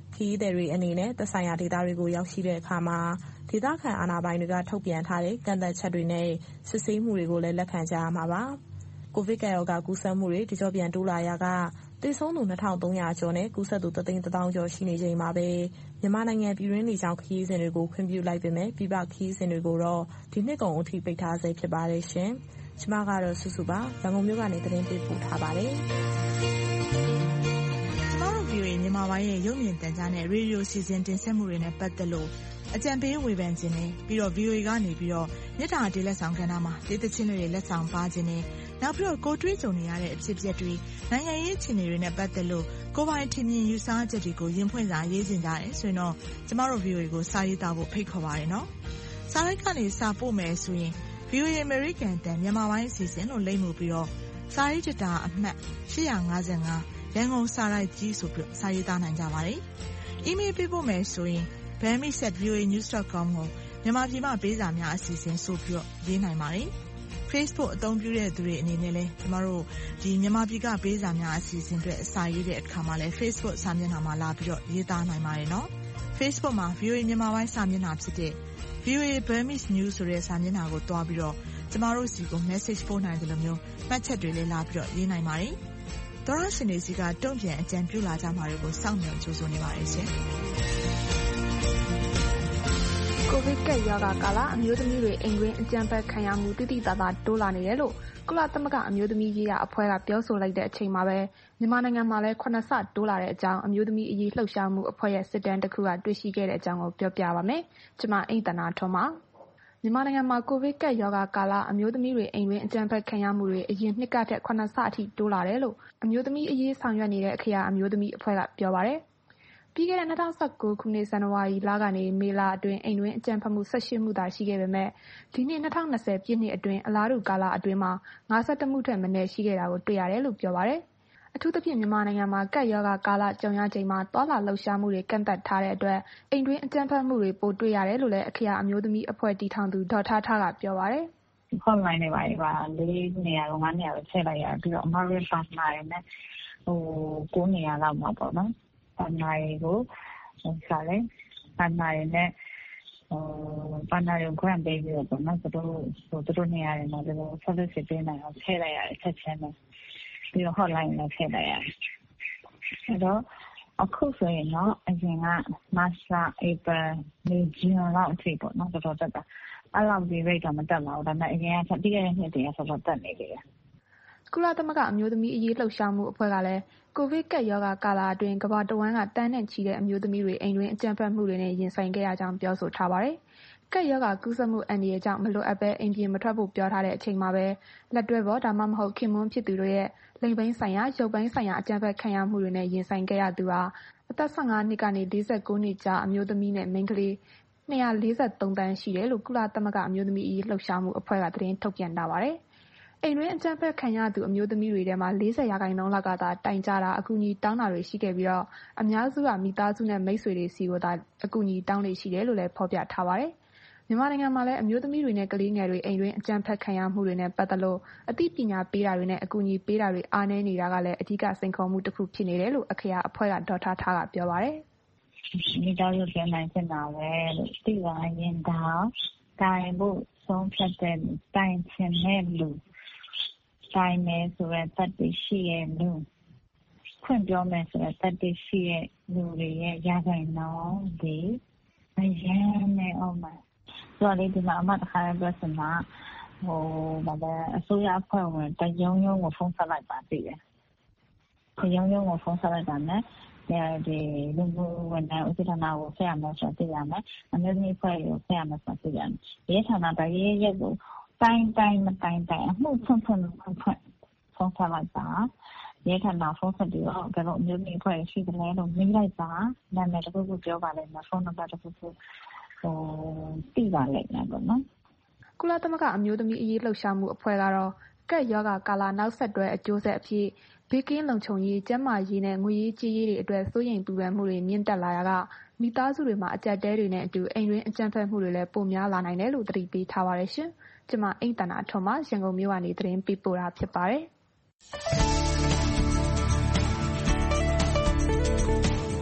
S6: ခရီးသည်တွေအနေနဲ့သက်ဆိုင်ရာဒေသတွေကိုရောက်ရှိတဲ့အခါမှာဒေသခံအာဏာပိုင်တွေကထုတ်ပြန်ထားတဲ့ကန့်သတ်ချက်တွေနဲ့စစ်ဆေးမှုတွေကိုလည်းလက်ခံကြရမှာပါ။ကိုဗစ်ကပ်ရောဂါကူးစက်မှုတွေတကျော့ပြန်တိုးလာရာကသေဆုံးသူနှစ်ထောင်သုံးရာကျော်နဲ့ကူးစက်သူတစ်သိန်းတစ်သောင်းကျော်ရှိနေချိန်မှာပဲမြန်မာနိုင်ငံပြည်တွင်းလေကြောင်းခရီးစဉ်တွေကိုခွင့်ပြုလိုက်ပေမဲ့ပြည်ပခရီးစဉ်တွေကိုတော့ဒီနှစ်ကုန်အထိပိတ်ထားဆဲဖြစ်ပါတယ်ရှင်။ကျွန်မကတော့စုစုပါရန်ကုန်မြို့ကနေသတင်းပေးပို့ထားပါတယ်။
S9: ကျွန်တော်တို့ ဗီအိုအေ မြန်မာပိုင်းရဲ့ရုပ်မြင်သံကြားနဲ့ရေဒီယိုစီစဉ်တင်ဆက်မှုတွေနဲ့ပတ်သက်လို့အကြံပေးဝေဖန်ခြင်းနဲ့ပြီးတော့ ဗီအိုအေ ကနေပြီးတော့မြစ်တာတေးလက်ဆောင်ကဏ္ဍမှာတေးသချင်းတွေလက်ဆောင်ပါခြင်းနဲ့နောက်ပြီးတော့ကိုတွေးကြုံနေရတဲ့အဖြစ်အပျက်တွေနိုင်ငံရေးအခြေအနေတွေနဲ့ပတ်သက်လို့ကိုယ်ပိုင်ထင်မြင်ယူဆချက်တွေကိုရင်ဖွင့်စာရေးတင်ကြတယ်ဆိုရင်တော့ကျမတို့ ဗီအိုအေ ကိုစာရေးသားဖို့ဖိတ်ခေါ်ပါတယ်နော်။စာလိုက်ကနေစာပို့မယ်ဆိုရင် ဗီအိုအေ American တန်မြန်မာပိုင်းအစီအစဉ်လို့လိမ့်မှုပြီးတော့စာရေးတတာအမှတ်ရှစ်၅၅ရန်ကုန်စာရိုက်ကြီးဆိုပြီးစာရေးသားနိုင်ကြပါတယ်။ email ပေးပို့မယ်ဆိုရင် burmese at v o a news dot com ကိုမြန်မာပြည်မှာပေးစာများအစီအစဉ်ဆိုပြီးတော့ရေးနိုင်ပါတယ်။ Facebook အသုံးပြုတဲ့သူတွေအနေနဲ့လည်းကျမတို့ဒီမြန်မာပြည်ကပေးစာများအစီအစဉ်တွေအစာရေးတဲ့အခါမှာလည်း Facebook စာမျက်နှာမှာလာပြီးတော့ရေးသားနိုင်ပါတယ်နော်။ Facebook မှာ ဗီအိုအေ မြန်မာပိုင်းစာမျက်နှာဖြစ်တဲ့ ဗီအိုအေ Burmese News ဆိုတဲ့စာမျက်နှာကိုတွားပြီးတော့ကျမတို့စီကို message ပို့နိုင်တယ်လို့မျိုးမှတ်ချက်တွေလည်းလာပြီးတော့ရေးနိုင်ပါတယ်။သောရရှင်တွေစီကတုံ့ပြန်အကြံပြုလာကြမှာတွေကိုစောင့်မျှော်ကြိုးဆိုနေပါတယ်ရှင်။
S10: ကိုဗစ်ကပ်ရောဂါကာလအမျိုးသမီးတွေအိမ်တွင်းအကြမ်းဖက်ခံရမှုတိတိကျကျတိုးလာနေတယ်လို့ကုလသမဂ္ဂအမျိုးသမီးရေးရာအဖွဲ့ကပြောဆိုလိုက်တဲ့အချိန်မှာပဲမြန်မာနိုင်ငံမှာလည်းခုနှစ်ဆတိုးလာတဲ့အကြောင်းအမျိုးသမီးအရေးလှုပ်ရှားမှုအဖွဲ့ရဲ့စစ်တမ်းတစ်ခုကတွေ့ရှိခဲ့တဲ့အကြောင်းကိုပြောပြပါမယ်။ကျွန်မအိမ်တနာထွန်းပါမြန်မာနိုင်ငံမှာကိုဗစ်ကပ်ရောဂါကာလအမျိုးသမီးတွေအိမ်တွင်းအကြမ်းဖက်ခံရမှုတွေအရင်နှစ်ကထက်ခုနှစ်ဆအထိတိုးလာတယ်လို့အမျိုးသမီးအရေးဆောင်ရွက်နေတဲ့အခရာအမျိုးသမီးအဖွဲ့ကပြောပါတယ်။ပြီးခဲ့တဲ့၂၀၁၉ခုနှစ်ဇန်နဝါရီလကနေမေလအတွင်းအိမ်တွင်းအကြမ်းဖက်မှု၁၈မှုသာရှိခဲ့ပေမဲ့ဒီနှစ်၂၀၂၀ပြည့်နှစ်အတွင်းအလားတူကာလအတွင်းမှာ၅၁မှုထက်မနည်းရှိခဲ့တာကိုတွေ့ရတယ်လို့ပြောပါတယ်။အထူးသဖြင့်မြန်မာနိုင်ငံမှာကပ်ရောဂါကာလကြုံရချိန်မှာသွာလာလှုပ်ရှားမှုတွေကန့်သတ်ထားတဲ့အတွက်အိမ်တွင်းအကြမ်းဖက်မှုတွေပိုတွေ့ရတယ်လို့လည်းအခရာအမျိုးသမီးအဖွဲ့တည်ထောင်သူဒေါ်ထားထားကပြောပါတယ်
S11: ။ Hotline တွေပါပါလေးနေရာတော့ငါးနေရာပဲထည့်လိုက်ရပြီးတော့အမရပတ်နာရနဲ့ဟိုကိုးနေရာလောက်မှာပေါ့နော်။ပတ်နာကိုဟိုစားလေပတ်နာနဲ့ဟိုပတ်နာကို grant ပေးပြီးတော့ပေါ့နော်သူတို့ဟိုသူတို့နေရာတွေမှာသူတို့ service ပေးနိုင်အောင်ထည့်လိုက်ရတယ်ချက်ချင်းပဲပြီးတော့ hotline နဲ့ထည့်လိုက်ရတယ်အဲတော့အခုဆိုရင်တော့အရင်က March, April, May, June လောက်အထိပေါ့နော်တော်တော်တက်တာအဲ့လောက်ဒီ rate တော့မတက်ပါဘူးဒါပေမဲ့အရင်ကပြီးခဲ့တဲ့နှစ်တည်းကတော်တော်တက်နေတယ်
S10: ကုလသမဂ္ဂအမျိုးသမီးအရေးလှုပ်ရှားမှုအဖွဲ့ကလည်းကိုဗစ်ကပ်ရောဂါကာလအတွင်းကမ္ဘာတဝန်းကတန်းနဲ့ချီတဲ့အမျိုးသမီးတွေအိမ်တွင်းအကြမ်းဖက်မှုတွေနဲ့ရင်ဆိုင်ခဲ့ရကြောင်းပြောဆိုထားပါတယ်။ကပ်ရောဂါကူးစက်မှုအန္တရာယ်ကြောင့်မလိုအပ်ဘဲအိမ်ပြင်မထွက်ဖို့ပြောထားတဲ့အချိန်မှာပဲလက်တွဲပေါ်ဒါမှမဟုတ်ခင်မွန်းဖြစ်သူတို့ရဲ့လိင်ပိုင်းဆိုင်ရာရုပ်ပိုင်းဆိုင်ရာအကြမ်းဖက်ခံရမှုတွေနဲ့ရင်ဆိုင်ခဲ့ရသူဟာအသက်၁၅နှစ်ကနေ၄၉နှစ်ကြားအမျိုးသမီးနဲ့မိန်းကလေး၂၄၃သန်းရှိတယ်လို့ကုလသမဂ္ဂအမျိုးသမီးအရေးလှုပ်ရှားမှုအဖွဲ့ကသတင်းထုတ်ပြန်ထားပါတယ်။အိမ်တွင်းအကြမ်းဖက်ခံရသူအမျိုးသမီးတွေထဲမှာ၄၀ရာခိုင်နှုန်းလောက်ကသာတိုင်ကြတာအကူအညီတောင်းတာတွေရှိခဲ့ပြီးတော့အများစုကမိသားစုနဲ့မိတ်ဆွေတွေစီကိုသာအကူအညီတောင်းနေရှိတယ်လို့လည်းဖော်ပြထားပါတယ်။မြန်မာနိုင်ငံမှာလည်းအမျိုးသမီးတွေနဲ့ကလေးငယ်တွေအိမ်တွင်းအကြမ်းဖက်ခံရမှုတွေနဲ့ပတ်သက်လို့အသိပညာပေးတာတွေနဲ့အကူအညီပေးတာတွေအားနည်းနေတာကလည်းအဓိကစိန်ခေါ်မှုတစ်ခုဖြစ်နေတယ်လို့အခရာအဖွဲ့ကဒေါ်ထားထားကပြောပါတယ်
S11: ။မိသားစုပြန်နိုင်ချင်တာပဲလို့သိပါရင်တော့တိုင်ဖို့ဆုံးဖြတ်တဲ့တိုင်ချင်တဲ့လူတိုင်းမယ်ဆိုရတဲ့တရှိရဲ့လူခွင့်ပြောမယ်ဆိုရတဲ့တရှိရဲ့လူတွေရဲ့ရခိုင်နှောင်းဒီအရင်နဲ့အောင်မှာဆိုတော့ဒီမှာအမတခါပြောစမှာဟိုဘာလဲအစိုးရအဖွဲ့ဝင်တယုံယုံကိုဖုန်းဆက်လိုက်ပါသေးတယ်တယုံယုံကိုဖုန်းဆက်လိုက်တာနဲ့ဒီလူဝင်တဲ့ဥပဒေနာကိုဆက်ရမယ်ဆိုသိရမယ်အမျိုးသမီးဖွဲ့ကိုဆက်ရမယ်ဆိုသိရမယ်ဒီဌာနတိုင်းရဲ့ကိုတိုင်းတိုင်းမတိုင်းတိုင်းအမှုဖွင့်ဖွင့်ဖွင့်ဖွင့်ဖုန်းဆက်လိုက်ပါရဲဌာနဖုန်းဆက်ပြီးတော့ကျွန်တော်အမျိုးသမီးဖွဲ့ရှိတယ်လို့မေးလိုက်ပါနာမည်တစ်ခုခုပြောပါလိမ့်မယ်ဖုန်းနံပါတ်တစ်ခုခုဟိုသိပါလိမ့်မယ်ပေါ့နော်
S10: ကုလသမဂ္ဂအမျိုးသမီးအရေးလှုပ်ရှားမှုအဖွဲ့ကတော့ကပ်ရောဂါကာလနောက်ဆက်တွဲအကျိုးဆက်အဖြစ်ဘေးကင်းလုံခြုံရေးကျန်းမာရေးနဲ့ငွေရေးကြေးရေးတွေအတွက်စိုးရိမ်ပူပန်မှုတွေမြင့်တက်လာရာကမိသားစုတွေမှာအကြက်တဲတွေနဲ့အတူအိမ်တွင်းအကြမ်းဖက်မှုတွေလည်းပိုများလာနိုင်တယ်လို့သတိပေးထားပါတယ်ရှင်။ကျွန်မအိမ်တနာထွန်းမှရန်ကုန်မြို့ကနေသတင်းပေးပို့တာဖြစ်ပါတယ်။
S12: ကရင်ပြည်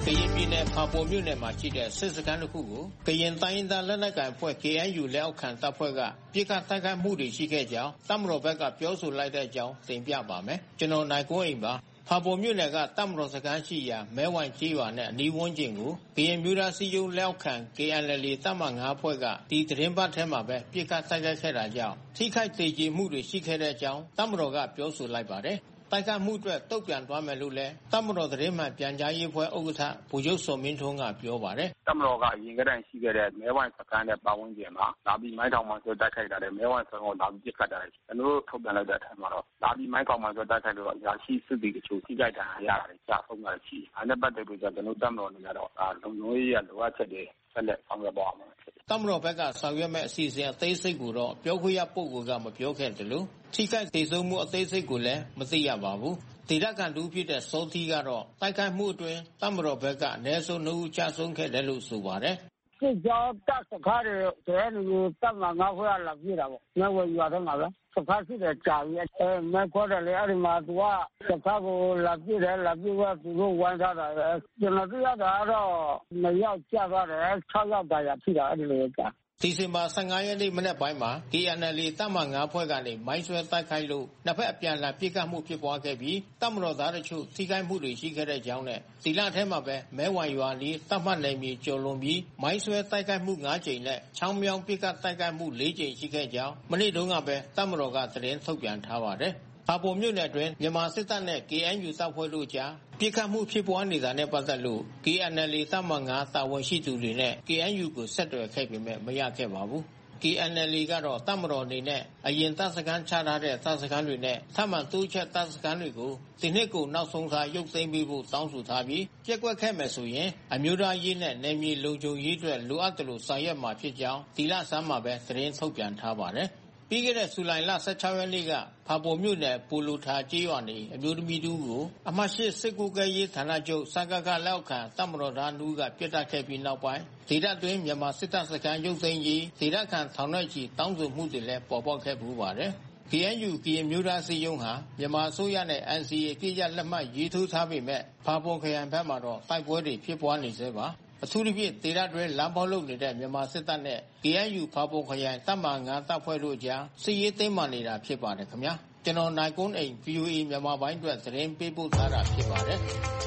S12: ပြည်နယ်ဖာပွန်မြို့နယ်မှာရှိတဲ့စစ်စခန်းတစ်ခုကိုကရင်တိုင်းရင်းသားလက်နက်ကိုင်အဖွဲ့ K N U လက်အောက်ခံတပ်ဖွဲ့ကပြစ်ခတ်တိုက်ခိုက်မှုတွေရှိခဲ့ကြောင်းတပ်မတော်ဘက်ကပြောဆိုလိုက်တဲ့အကြောင်းတင်ပြပါမယ်။ကျွန်တော်နိုင်ကွန်းအိမ်ပါဖာပွန်မြို့နယ်ကတပ်မတော်စခန်းရှိရာမဲဝိုင်ကျေးရွာနဲ့အနီးဝန်းကျင်ကိုကရင်မျိုးသားစီယုံလက်အောက်ခံ K N L A တပ်မငါးဖွဲ့ကဒီသတင်းပတ်ထဲမှာပဲပြစ်ခတ်တိုက်ခိုက်ခဲ့တာကြောင့်ထိခိုက်ဒေကျေမှုတွေရှိခဲ့တဲ့အကြောင်းတပ်မတော်ကပြောဆိုလိုက်ပါတယ်။တိုက်ခိုက်မှုအတွက်တုံ့ပြန်သွားမယ်လို့လည်းတပ်မတော်သတင်းမှန်ပြန်ကြားရေးအဖွဲ့ဥက္ကဋ္ဌဗိုလ်ချုပ်စောမင်းထွန်းကပြောပါတယ်
S13: ။တပ်မတော်ကအရင်ကတည်းကရှိခဲ့တဲ့မဲဝိုင်စခန်းနဲ့ပတ်ဝန်းကျင်မှာလာပြီးမိုင်းထောင်မှဆွဲတိုက်ခိုက်တာတဲ့မဲဝိုင်စခန်းကိုလာပြီးပစ်ခတ်တာကျွန်တော်တို့ထုတ်ပြန်လိုက်တဲ့အထက်မှာတော့လာပြီးမိုင်းထောင်မှဆွဲတိုက်ခိုက်လို့ရာရှိစစ်သည်တချို့ထိခိုက်ဒဏ်ရာရတာကြာဆုံးတာရှိတယ်။အဲ့ဒါပတ်သက်ပြီးကျွန်တော်တို့တပ်မတော်အနေနဲ့တော့လုံခြုံရေးရလိုအပ်ချက်တွေဆက်လက်ဆောင်ရွက်ပါမယ်
S12: ။တပ်မတော်ဘက်ကဆောင်ရွက်မဲ့အစီအစဉ်အသေးစိတ်ကိုတော့ပြောခွင့်ရပုဂ္ဂိုလ်ကမပြောခဲ့တယ်လို့ထိခိုက်ဒေဆုံးမှုအသေးစိတ်ကိုလည်းမသိရပါဘူး။ဒေသခံလူဖြစ်တဲ့စောသီးကတော့တိုက်ခိုက်မှုအတွင်းတပ်မတော်ဘက်ကအနည်းဆုံးနှစ်ဦးချဆုံးခဲ့တယ်လို့ဆိုပါတယ်
S14: ။စစ်ကြောင်းတပ်စခန်းတွေကျဲနေတပ်မငါးခွဲလာပြတာပေါ့။မဲဝဲရွာထဲမှာပဲစခန်းရှိတဲ့ကြာပြီးအဲမဲခွဲတယ်လေအဲ့ဒီမှာသူကစခန်းကိုလာပြတယ်လာပြတော့သူတို့ဝိုင်းထားတာပဲကျွန်တော်သိရတာတော့နှစ်ယောက်ကြာသွားတယ်ခြောက်ယောက်တာရဖြစ်တာအဲ့ဒီလိုကြာ
S12: ဒီဇင်ဘာဆယ့်ငါးရက်နေ့မနက်ပိုင်းမှာ K N L A တပ်မငါးဖွဲ့ကနေမိုင်းဆွဲတိုက်ခိုက်လို့နှစ်ဖက်အပြန်အလှန်ပစ်ခတ်မှုဖြစ်ပွားခဲ့ပြီးတပ်မတော်သားတို့ချို့ထိခိုက်မှုတွေရှိခဲ့တဲ့ကြောင်းနဲ့ဒီလထဲမှာပဲမဲဝိုင်ရွာနီးတပ်မှတ်နယ်မြေကျော်လွန်ပြီးမိုင်းဆွဲတိုက်ခိုက်မှုငါးကြိမ်နဲ့ချောင်းမြောင်းပစ်ခတ်တိုက်ခိုက်မှုလေးကြိမ်ရှိခဲ့ကြောင်းမနေ့တုန်းကပဲတပ်မတော်ကသတင်းထုတ်ပြန်ထားပါတယ်။ဖာပွန်မြို့နယ်အတွင်းမြန်မာစစ်တပ်နဲ့ K N U တပ်ဖွဲ့တို့ကြားပစ်ခတ်မှုဖြစ်ပွားနေတာနဲ့ပတ်သက်လို့ K N L A တပ်မငါးတာဝန်ရှိသူတွေနဲ့ K N U ကိုဆက်သွယ်ခဲ့ပေမဲ့မရခဲ့ပါဘူး။ K N L A ကတော့တပ်မတော်အနေနဲ့အရင်တပ်စခန်းချထားတဲ့တပ်စခန်းတွေနဲ့ထပ်မံတိုးချက်တပ်စခန်းတွေကိုဒီနှစ်ကိုနောက်ဆုံးထားရုပ်သိမ်းပေးဖို့တောင်းဆိုထားပြီးပြက်ကွက်ခဲ့မယ်ဆိုရင်အမျိုးသားရေးနဲ့နယ်မြေလုံခြုံရေးအတွက်လိုအပ်တယ်လို့ဆောင်ရွက်မှာဖြစ်ကြောင်းဒီလဆန်းမှာပဲသတင်းထုတ်ပြန်ထားပါတယ်။ပြီးခဲ့တဲ့ဇူလိုင်လဆယ့်ခြောက်ရက်နေ့ကဖာပွန်မြို့နယ်ပူလူထာကျေးရွာနေအမျိုးသမီးတူကိုအမှတ်၈စစ်ကူကဲရေးဌာနချုပ်စကခလက်အောက်ခံတပ်မတော်သားနူးကပြစ်တက်ခဲ့ပြီးနောက်ပိုင်းဒေသတွင်းမြန်မာစစ်တပ်စခန်းရုပ်သိမ်းရေးဒေသခံထောင်နဲ့ချီတောင်းဆိုမှုတွေလည်းပေါ်ပေါက်ခဲ့ပူပါတယ်။ K N U ကရင်မျိုးသားစီယုံဟာမြန်မာအစိုးရနဲ့ N C A ပြည့်ရလက်မှတ်ရေးထိုးထားပေမဲ့ဖာပွန်ခရိုင်ဘက်မှာတော့တိုက်ပွဲတွေဖြစ်ပွားနေသေးပါအထူးသဖြင့်ဒေသတွင်းလမ်းဖောက်လုပ်နေတဲ့မြန်မာစစ်တပ်နဲ့ K N U ဖာပွန်ခရိုင်တပ်မငါးတပ်ဖွဲ့တို့ကြားစစ်ရေးသိမ်းမှနေတာဖြစ်ပါတယ်ခင်ဗျာကျွန်တော်နိုင်ကွန်းအိမ် V O A မြန်မာပိုင်းအတွက်သတင်းပေးပို့ထားတာဖြစ်ပါတယ်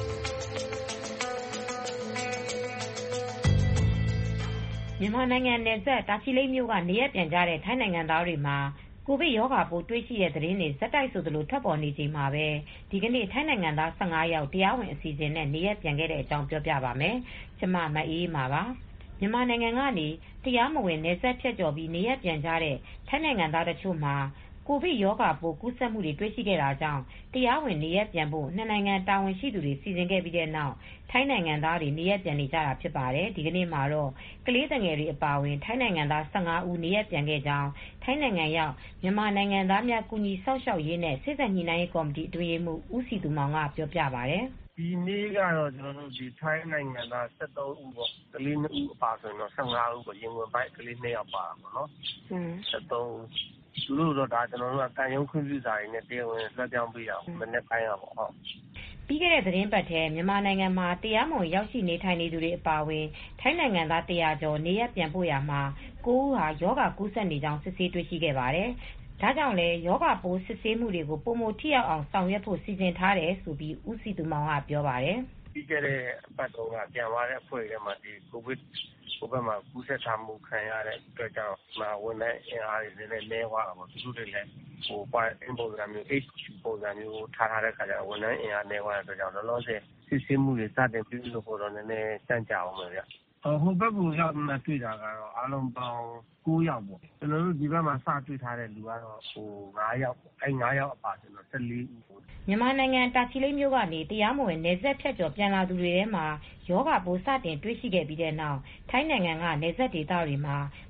S15: မြန်မာနိုင်ငံနယ်စပ်တာချီလိတ်မြို့ကနေရက်ပြန်ကြတဲ့ထိုင်းနိုင်ငံသားတွေမှာကိုဗစ်ရောဂါပိုးတွေ့ရှိတဲ့သတင်းတွေဇက်တိုက်ဆိုသလိုထွက်ပေါ်နေချိန်မှာပဲဒီကနေ့ထိုင်းနိုင်ငံသားဆယ့်ငါးယောက်တရားဝင်အစီအစဉ်နဲ့နေရက်ပြန်ခဲ့တဲ့အကြောင်းပြောပြပါမယ်။ကျွန်မမအေးမာပါ။မြန်မာနိုင်ငံကနေတရားမဝင်နယ်စပ်ဖြတ်ကျော်ပြီးနေရက်ပြန်ကြတဲ့ထိုင်းနိုင်ငံသားတို့မှာကိုဗစ်ရောဂါပိုးကူးစက်မှုတွေတွေ့ရှိခဲ့တာကြောင့်တရားဝင်နေရက်ပြန်ဖို့နှစ်နိုင်ငံတာဝန်ရှိသူတွေစီစဉ်ခဲ့ပြီးတဲ့နောက်ထိုင်းနိုင်ငံသားတွေနေရက်ပြန်နေကြတာဖြစ်ပါတယ်။ဒီကနေ့မှာတော့ကလေးငယ်တွေအပါအဝင်ထိုင်းနိုင်ငံသားဆယ့်ငါးဦးနေရက်ပြန်ခဲ့ကြောင်းထိုင်းနိုင်ငံရောက်မြန်မာနိုင်ငံသားများကူညီစောင့်ရှောက်ရေးနဲ့စိတ်ဆက်ညီနိုင်ရေးကော်မတီအတွင်းရေးမှူးဦးစီသူမောင်ကပြောပြပါတယ်
S16: ။ဒီနေ့ကတော့ကျွန်တော်တို့ဒီထိုင်းနိုင်ငံသားဆယ့်သုံးဦးပေါ့ကလေးနှစ်ဦးအပါဆိုတော့ဆယ့်ငါးဦးပေါ့ရင်ဝင်ပိုင်းကလေးနှစ်ယောက်ပါပါနော်။อืมဆယ့်သုံးဦးသူတို့တော့ဒါကျွန်တော်တို့ကတန်ရုံးခွင့်ပြုစာရင်းနဲ့တရားဝင်လွှဲပြောင်းပေးရအောင်မနေ့ပိုင်းတော့ဟုတ်
S15: ပြီးခဲ့တဲ့သတင်းပတ်ထဲမြန်မာနိုင်ငံမှာတရားမဝင်ရောက်ရှိနေထိုင်နေသူတွေအပါအဝင်ထိုင်းနိုင်ငံသားတရာကျော်နေရပ်ပြန်ပို့ရမှာကိုးဦးဟာယောဂကူးစက်နေကြောင်းစစ်ဆေးတွေ့ရှိခဲ့ပါတယ်။ဒါကြောင့်လည်းယောဂပိုးစစ်ဆေးမှုတွေကိုပုံမထိရောက်အောင်ဆောင်ရွက်ဖို့စီစဉ်ထားတယ်ဆိုပြီးဦးစီသူမောင်ကပြောပါတယ်
S16: ။ပြီးခဲ့တဲ့အပတ်တုန်းကပြန်သွားတဲ့အဖွဲ့တွေမှာဒီကိုဗစ်ဟိုဘက်မှာကူးစက်ထားမှုခံရတဲ့အတွက်ကြောင့်မဝန်နဲ့အင်အားတွေလည်းနည်းသွားတာပေါ့သူတို့တွေလည်းဟိုပါအင်ပုံစံမျိုး H ပုံစံမျိုးထားထားတဲ့ခါကျတော့ဝန်နဲ့အင်အားနည်းသွားတဲ့အတွက်ကြောင့်လောလောဆယ်စစ်ဆေးမှုတွေစတင်ပြုလုပ်ဖို့တော့နည်းနည်းစမ်းကြအောင်ပဲဗျဟိုဘက်ကိုရောက်မှတွေ့တာကတော့အားလုံးပေါင်းကိုးယောက်ပေါ့ကျွန်တော်တို့ဒီဘက်မှာစတွေ့ထားတဲ့လူကတော့ဟိုငါးယောက်အဲငါးယောက်အပါဆိုတော့ဆယ့်လေးဦးပေါ့
S15: မြန်မာနိုင်ငံတာချီလိတ်မြို့ကနေတရားမဝင်နယ်စပ်ဖြတ်ကျော်ပြန်လာသူတွေထဲမှာယောဂပိုးစတင်တွေ့ရှိခဲ့ပြီးတဲ့နောက်ထိုင်းနိုင်ငံကနယ်စပ်ဒေသတွေမှာ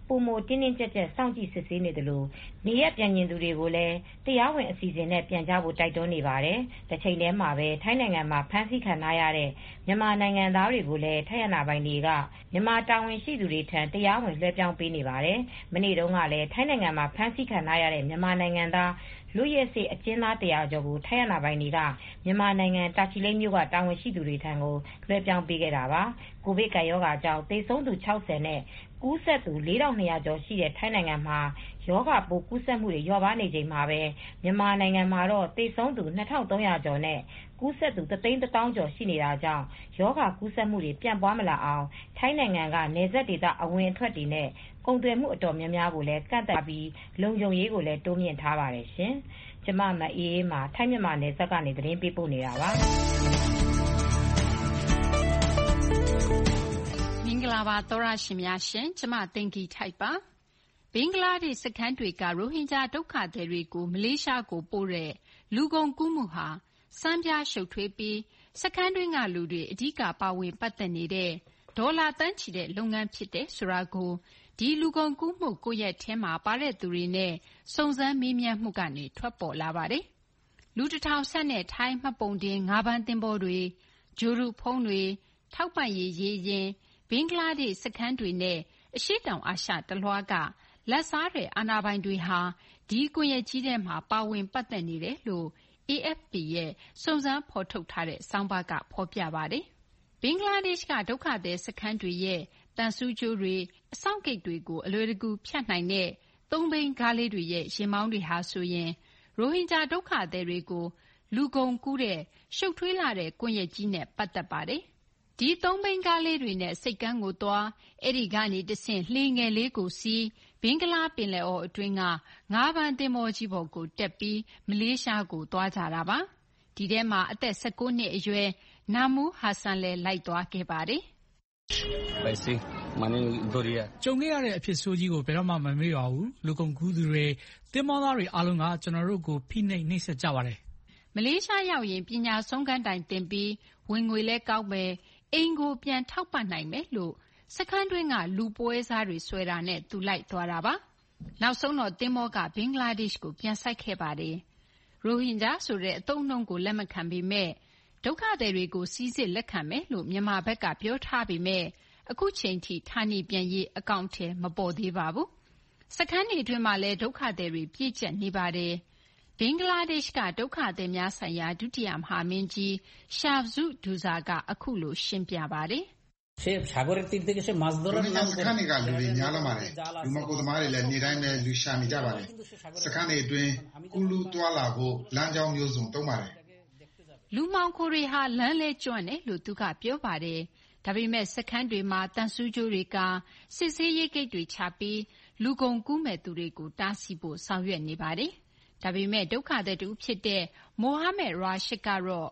S15: ပိုမိုတင်းတင်းကြပ်ကြပ်စောင့်ကြည့်စစ်ဆေးနေသလိုနေရပ်ပြန်ကျင်သူတွေကိုလည်းတရားဝင်အစီအစဉ်နဲ့ပြန်ကြဖို့တိုက်တွန်းနေပါတယ်။တစ်ချိန်တည်းမှာပဲထိုင်းနိုင်ငံမှာဖမ်းဆီးခံထားရတဲ့မြန်မာနိုင်ငံသားတွေကိုလည်းထိုင်းအာဏာပိုင်တွေကမြန်မာတာဝန်ရှိသူတွေထံတရားဝင်လွှဲပြောင်းပေးနေပါတယ်။မနေ့တုန်းကလည်းထိုင်းနိုင်ငံမှာဖမ်းဆီးခံထားရတဲ့မြန်မာနိုင်ငံသားလူရဲစေအကျဉ်းသားတရားကျော်ကိုထိုင်းအာဏာပိုင်တွေကမြန်မာနိုင်ငံတာချီလိတ်မြို့ကတာဝန်ရှိသူတွေထံကိုလွှဲပြောင်းပေးခဲ့တာပါ။ကိုဗစ်ကပ်ရောဂါကြောင့်သေဆုံးသူ၆၀နဲ့ကူးစက်သူလေးထောင်နှစ်ရာကျော်ရှိတဲ့ထိုင်းနိုင်ငံမှာရောဂါပိုးကူးစက်မှုတွေလျော့ပါးနေချိန်မှာပဲမြန်မာနိုင်ငံမှာတော့သေဆုံးသူနှစ်ထောင်သုံးရာကျော်နဲ့ကူးစက်သူတစ်သိန်းတစ်သောင်းကျော်ရှိနေတာကြောင့်ရောဂါကူးစက်မှုတွေပြန့်ပွားမလာအောင်ထိုင်းနိုင်ငံကနယ်စပ်ဒေသအဝင်အထွက်တွေနဲ့ကုန်သွယ်မှုအတော်များများကိုလည်းကန့်သတ်ပြီးလုံခြုံရေးကိုလည်းတိုးမြှင့်ထားပါတယ်ရှင်။ကျမမအေးအေးမှာထိုင်းမြန်မာနယ်စပ်ကနေသတင်းပေးပို့နေတာပါ။
S17: မင်္ဂလာပါသောရရှင်များရှင်ကျမသိင်္ဂီထိုက်ပါဘင်္ဂလားဒေ့ရှ်စခန်းတွေကရိုဟင်ဂျာဒုက္ခသည်တွေကိုမလေးရှားကိုပို့တဲ့လူကုန်ကူးမှုဟာစမ်းပြားရှုပ်ထွေးပြီးစခန်းတွင်းကလူတွေအဓိကပါဝင်ပတ်သက်နေတဲ့ဒေါ်လာတန်းချီတဲ့လုပ်ငန်းဖြစ်တဲ့ဆိုတာကိုဒီလူကုန်ကူးမှုကိုယ့်ရဲ့ထဲမှာပါတဲ့သူတွေနဲ့စုံစမ်းမေးမြန်းမှုကနေထွက်ပေါ်လာပါတယ်လူတစ်ထောင်ဆက်နဲ့ထိုင်းမှတ်ပုံတင်ငါးပန်းသင်္ဘောတွေဂျိုရူဖုံးတွေထောက်ပံ့ရေးရေရင်ဘင်္ဂလားဒေ့ရှ်စခန်းတွေနဲ့အရှေ့တောင်အာရှတလွှားကလက်စားတဲ့အာဏာပိုင်တွေဟာဒီကွန်ရက်ကြီးထဲမှာပါဝင်ပတ်သက်နေတယ်လို့ အေးအက်ဖ်ပီ ရဲ့စုံစမ်းဖော်ထုတ်ထားတဲ့ဆောင်းပါးကဖော်ပြပါတယ်။ဘင်္ဂလားဒေ့ရှ်ကဒုက္ခသည်စခန်းတွေရဲ့တန်ဆူးကြိုးတွေအဆောက်ဂိတ်တွေကိုအလွယ်တကူဖြတ်နိုင်တဲ့သုံးဘီးကားလေးတွေရဲ့ရင်မောင်းတွေဟာဆိုရင်ရိုဟင်ဂျာဒုက္ခသည်တွေကိုလူကုန်ကူးတဲ့ရှုပ်ထွေးလာတဲ့ကွန်ရက်ကြီးနဲ့ပတ်သက်ပါတယ်။ဒီသုံးဘီးကားလေးတွေနဲ့စိတ်ကမ်းကိုသွားအဲဒီကနေတဆင့်လှေငယ်လေးကိုစီးဘင်္ဂလားပင်လယ်အော်အတွင်းကငါးပန်းသင်္ဘောကြီးပေါ်ကိုတက်ပြီးမလေးရှားကိုသွားကြတာပါ။ဒီထဲမှာအသက်၁၉နှစ်အရွယ်နာမူးဟာဆန်လည်းလိုက်သွားခဲ့ပါတယ်
S18: ။ကြုံခဲ့ရတဲ့အဖြစ်ဆိုးကြီးကိုဘယ်တော့မှမမေ့ပါဘူး။လူကုန်ကူးသူတွေသင်္ဘောသားတွေအားလုံးကကျွန်တော်တို့ကိုဖိနှိပ်နှိပ်စက်ကြပါတယ်
S17: ။မလေးရှားရောက်ရင်ပညာဆုံးခန်းတိုင်တင်ပြီးဝင်ငွေလဲကောက်မယ်အိမ်ကိုပြန်ထောက်ပံ့နိုင်မယ်လို့စခန်းတွင်းကလူပွဲစားတွေဆွဲတာနဲ့သူလိုက်သွားတာပါ။နောက်ဆုံးတော့သင်္ဘောကဘင်္ဂလားဒေ့ရှ်ကိုပြန်ဆိုက်ခဲ့ပါတယ်။ရိုဟင်ဂျာဆိုတဲ့အသုံးအနှုန်းကိုလက်မခံပေမဲ့ဒုက္ခသည်တွေကိုစီစစ်လက်ခံမယ်လို့မြန်မာဘက်ကပြောထားပေမဲ့အခုချိန်ထိဌာနေပြန်ရေးအကောင့်ထဲမပေါ်သေးပါဘူး။စခန်းတွေအတွင်းမှာလည်းဒုက္ခသည်တွေပြည့်ကျက်နေပါတယ်။ဘင်္ဂလားဒေ့ရှ်ကဒုက္ခသည်များဆိုင်ရာဒုတိယမဟာမင်းကြီးရှာဗ်ဇုဒူဇာကအခုလိုရှင်းပြပါတယ်။
S19: ရိုဟင်ဂျာစခန်းတွေကလူတွေများလာပါတယ်။လူမကိုသမားတွေလည်းနေ့တိုင်းပဲလူရှာနေကြပါတယ်။စခန်းတွေအတွင်းကူလူသွားလာဖို့လမ်းကြောင်းမျိုးစုံသုံးပါတယ်
S17: ။လူမောင်ခိုတွေဟာလမ်းလဲကျွမ်းတယ်လို့သူကပြောပါတယ်။ဒါပေမဲ့စခန်းတွေမှာတန်ဆူးကြိုးတွေကစစ်ဆေးရေးဂိတ်တွေချပြီးလူကုန်ကူးမဲ့သူတွေကိုတားဆီးဖို့ဆောင်ရွက်နေပါတယ်။ဒါပေမဲ့ဒုက္ခသည်တူဖြစ်တဲ့မိုဟာမက်ရာရှစ်ကတော့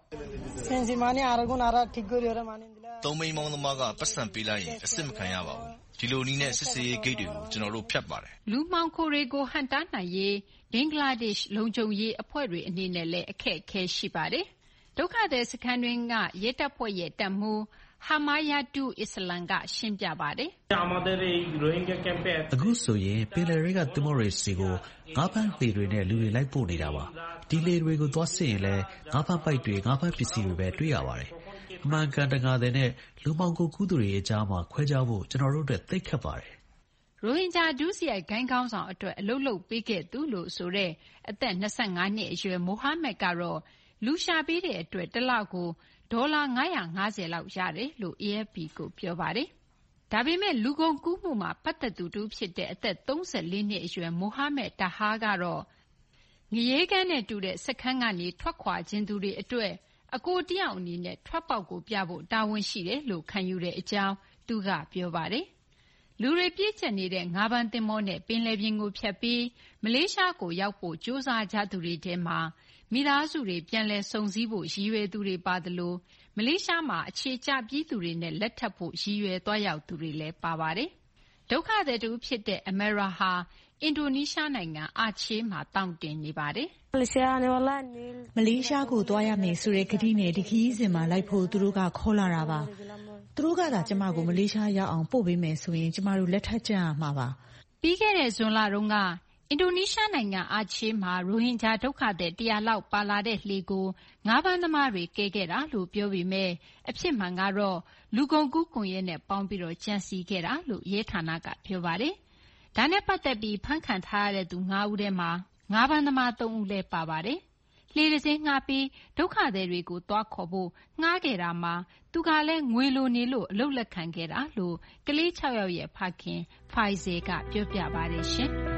S20: သုံးမိန်းမောင်းသမားကပတ်စံပေးလိုက်ရင်အစစ်မခံရပါဘူး။ဒီလိုနည်းနဲ့စစ်ဆေးရေးဂိတ်တွေကိုကျွန်တော်တို့ဖြတ်ပါတယ်
S17: ။လူမှောင်ခိုတွေကိုဟန်တားနိုင်ရေးဘင်္ဂလားဒေ့ရှ်လုံခြုံရေးအဖွဲ့တွေအနေနဲ့လည်းအခက်အခဲရှိပါတယ်။ဒုက္ခသည်စခန်းတွင်းကရဲတပ်ဖွဲ့ရဲ့တပ်မှူးဟာမာယာတူအစ္စလမ်ကရှင်းပြပါတယ်
S21: ။အခုဆိုရင်ပင်လယ်တွေကသင်္ဘောတွေစီကိုငါးဖမ်းလှေတွေနဲ့လူတွေလိုက်ပို့နေတာပါ။ဒီလှေတွေကိုသွားစစ်ရင်လည်းငါးဖမ်းပိုက်တွေငါးဖမ်းပစ္စည်းတွေပဲတွေ့ရပါတယ်။အမှန်ကန်တကာတဲ့နဲ့လူမှောင်ခိုကူးသူတွေအကြားမှာခွဲခြားဖို့ကျွန်တော်တို့အတွက်သိခက်ပါတယ်
S17: ။ရိုဟင်ဂျာဒုစရိုက်ဂိုင်းကောင်းဆောင်အတွက်အလုပ်လုပ်ပေးခဲ့သူလို့ဆိုတဲ့အသက်၂၅နှစ်အရွယ်မိုဟာမက်ကတော့လူရှာပေးတဲ့အတွက်တစ်လကိုဒေါ်လာငါးရာငါးဆယ်လောက်ရတယ်လို့ အေးအက်ဖ်ပီ ကိုပြောပါတယ်။ဒါပေမဲ့လူကုန်ကူးမှုမှာပတ်သက်သူတူဖြစ်တဲ့အသက်သုံးဆယ်လေးနှစ်အရွယ်မိုဟာမက်တာဟာကတော့ငရေကန်းနဲ့တူတဲ့စခန်းကနေထွက်ခွာခြင်းသူတွေအတွက်အကိုတယောက်အနေနဲ့ထွက်ပေါက်ကိုပြဖို့တာဝန်ရှိတယ်လို့ခံယူတဲ့အကြောင်းသူကပြောပါတယ်။လူတွေပြည့်ကျက်နေတဲ့ငါးပန်းသင်္ဘောနဲ့ပင်လယ်ပြင်ကိုဖြတ်ပြီးမလေးရှားကိုရောက်ဖို့ကြိုးစားကြသူတွေထဲမှာမိသားစုတွေပြန်လည်စုံစည်းဖို့ရည်ရွယ်သူတွေပါသလိုမလေးရှားမှာအခြေကျပြီးသူတွေနဲ့လက်ထပ်ဖို့ရည်ရွယ်သွားရောက်သူတွေလည်းပါပါတယ်။ဒုက္ခသည်တူဖြစ်တဲ့အမေရာဟာအင်ဒိုနီးရှားနိုင်ငံအာချေးမှာတောင့်တင်နေပါတယ်
S4: ။မလေးရှားကိုသွားရမယ်ဆိုတဲ့ကတိနဲ့ဒီခရီးစဉ်မှာလိုက်ဖို့သူတို့ကခေါ်လာတာပါ။သူတို့ကသာကျမကိုမလေးရှားရောက်အောင်ပို့ပေးမယ်ဆိုရင်ကျမတို့လက်ထပ်ကြရမှာပါ။
S17: ပြီးခဲ့တဲ့ဇွန်လတုန်းကအင်ဒိုနီးရှားနိုင်ငံအာချေးမှာရိုဟင်ဂျာဒုက္ခသည်တရာလောက်ပါလာတဲ့လှေကိုငါးဖမ်းသမားတွေကယ်ခဲ့တာလို့ပြောပေမယ့်အဖြစ်မှန်ကတော့လူကုန်ကူးကွန်ရက်နဲ့ပေါင်းပြီးကြံစည်ခဲ့တာလို့ရဲဌာနကပြောပါတယ်။ဒါနဲ့ပတ်သက်ပြီးဖမ်းခံထားရတဲ့သူငါးဦးထဲမှာငါးဖမ်းသမားသုံးဦးလည်းပါပါတယ်။လှေတစ်စင်းငှားပြီးဒုက္ခသည်တွေကိုသွားခေါ်ဖို့ငှားခဲ့တာမှာသူကလည်းငွေလိုနေလို့အလုပ်လက်ခံခဲ့တာလို့ကလေး၆ယောက်ရဲ့ဖခင်ဖိုင်ဇယ်ကပြောပြပါတယ်ရှင်။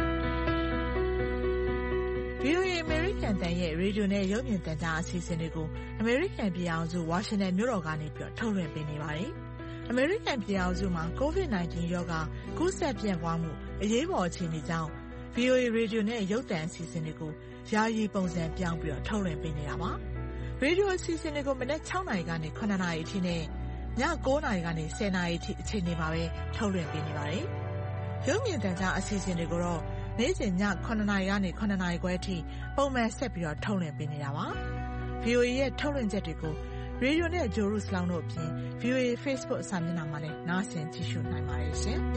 S9: ဗွီအိုအေ အမေရိကန်တန်ရဲ့ရေဒီယိုနဲ့ရုပ်မြင်သံကြားအစီအစဉ်တွေကိုအမေရိကန်ပြည်ထောင်စုဝါရှင်တန်မြို့တော်ကနေပြီးတော့ထုတ်လွှင့်ပေးနေပါတယ်။အမေရိကန်ပြည်ထောင်စုမှာ ကိုဗစ် ၁၉ ရောဂါကူးစက်ပြန့်ပွားမှုအရေးပေါ်အခြေအနေကြောင့် ဗွီအိုအေ ရေဒီယိုနဲ့ရုပ်သံအစီအစဉ်တွေကိုယာယီပုံစံပြောင်းပြီးတော့ထုတ်လွှင့်ပေးနေတာပါ။ရေဒီယိုအစီအစဉ်တွေကိုမနက်၆နာရီကနေ၇နာရီအထိနဲ့ည၉နာရီကနေ၁၀နာရီအထိအချိန်တွေမှာပဲထုတ်လွှင့်ပေးနေပါတယ်။ရုပ်မြင်သံကြားအစီအစဉ်တွေကိုတော့နေ့စဉ်ည၇နာရီကနေ၇နာရီခွဲအထိပုံမှန်ဆက်ပြီးတော့ထုတ်လွှင့်ပေးနေတာပါ။ ဗွီအိုအေရဲ့ထုတ်လွှင့်ချက်တွေကိုရေဒီယိုနဲ့ဂျိုရုစလောင်းတို့အပြင် ဗွီအိုအေ Facebook အစာမျက်နှာမှာလည်းနားဆင်ကြည့်ရှုနိုင်ပါတယ်ရှင်။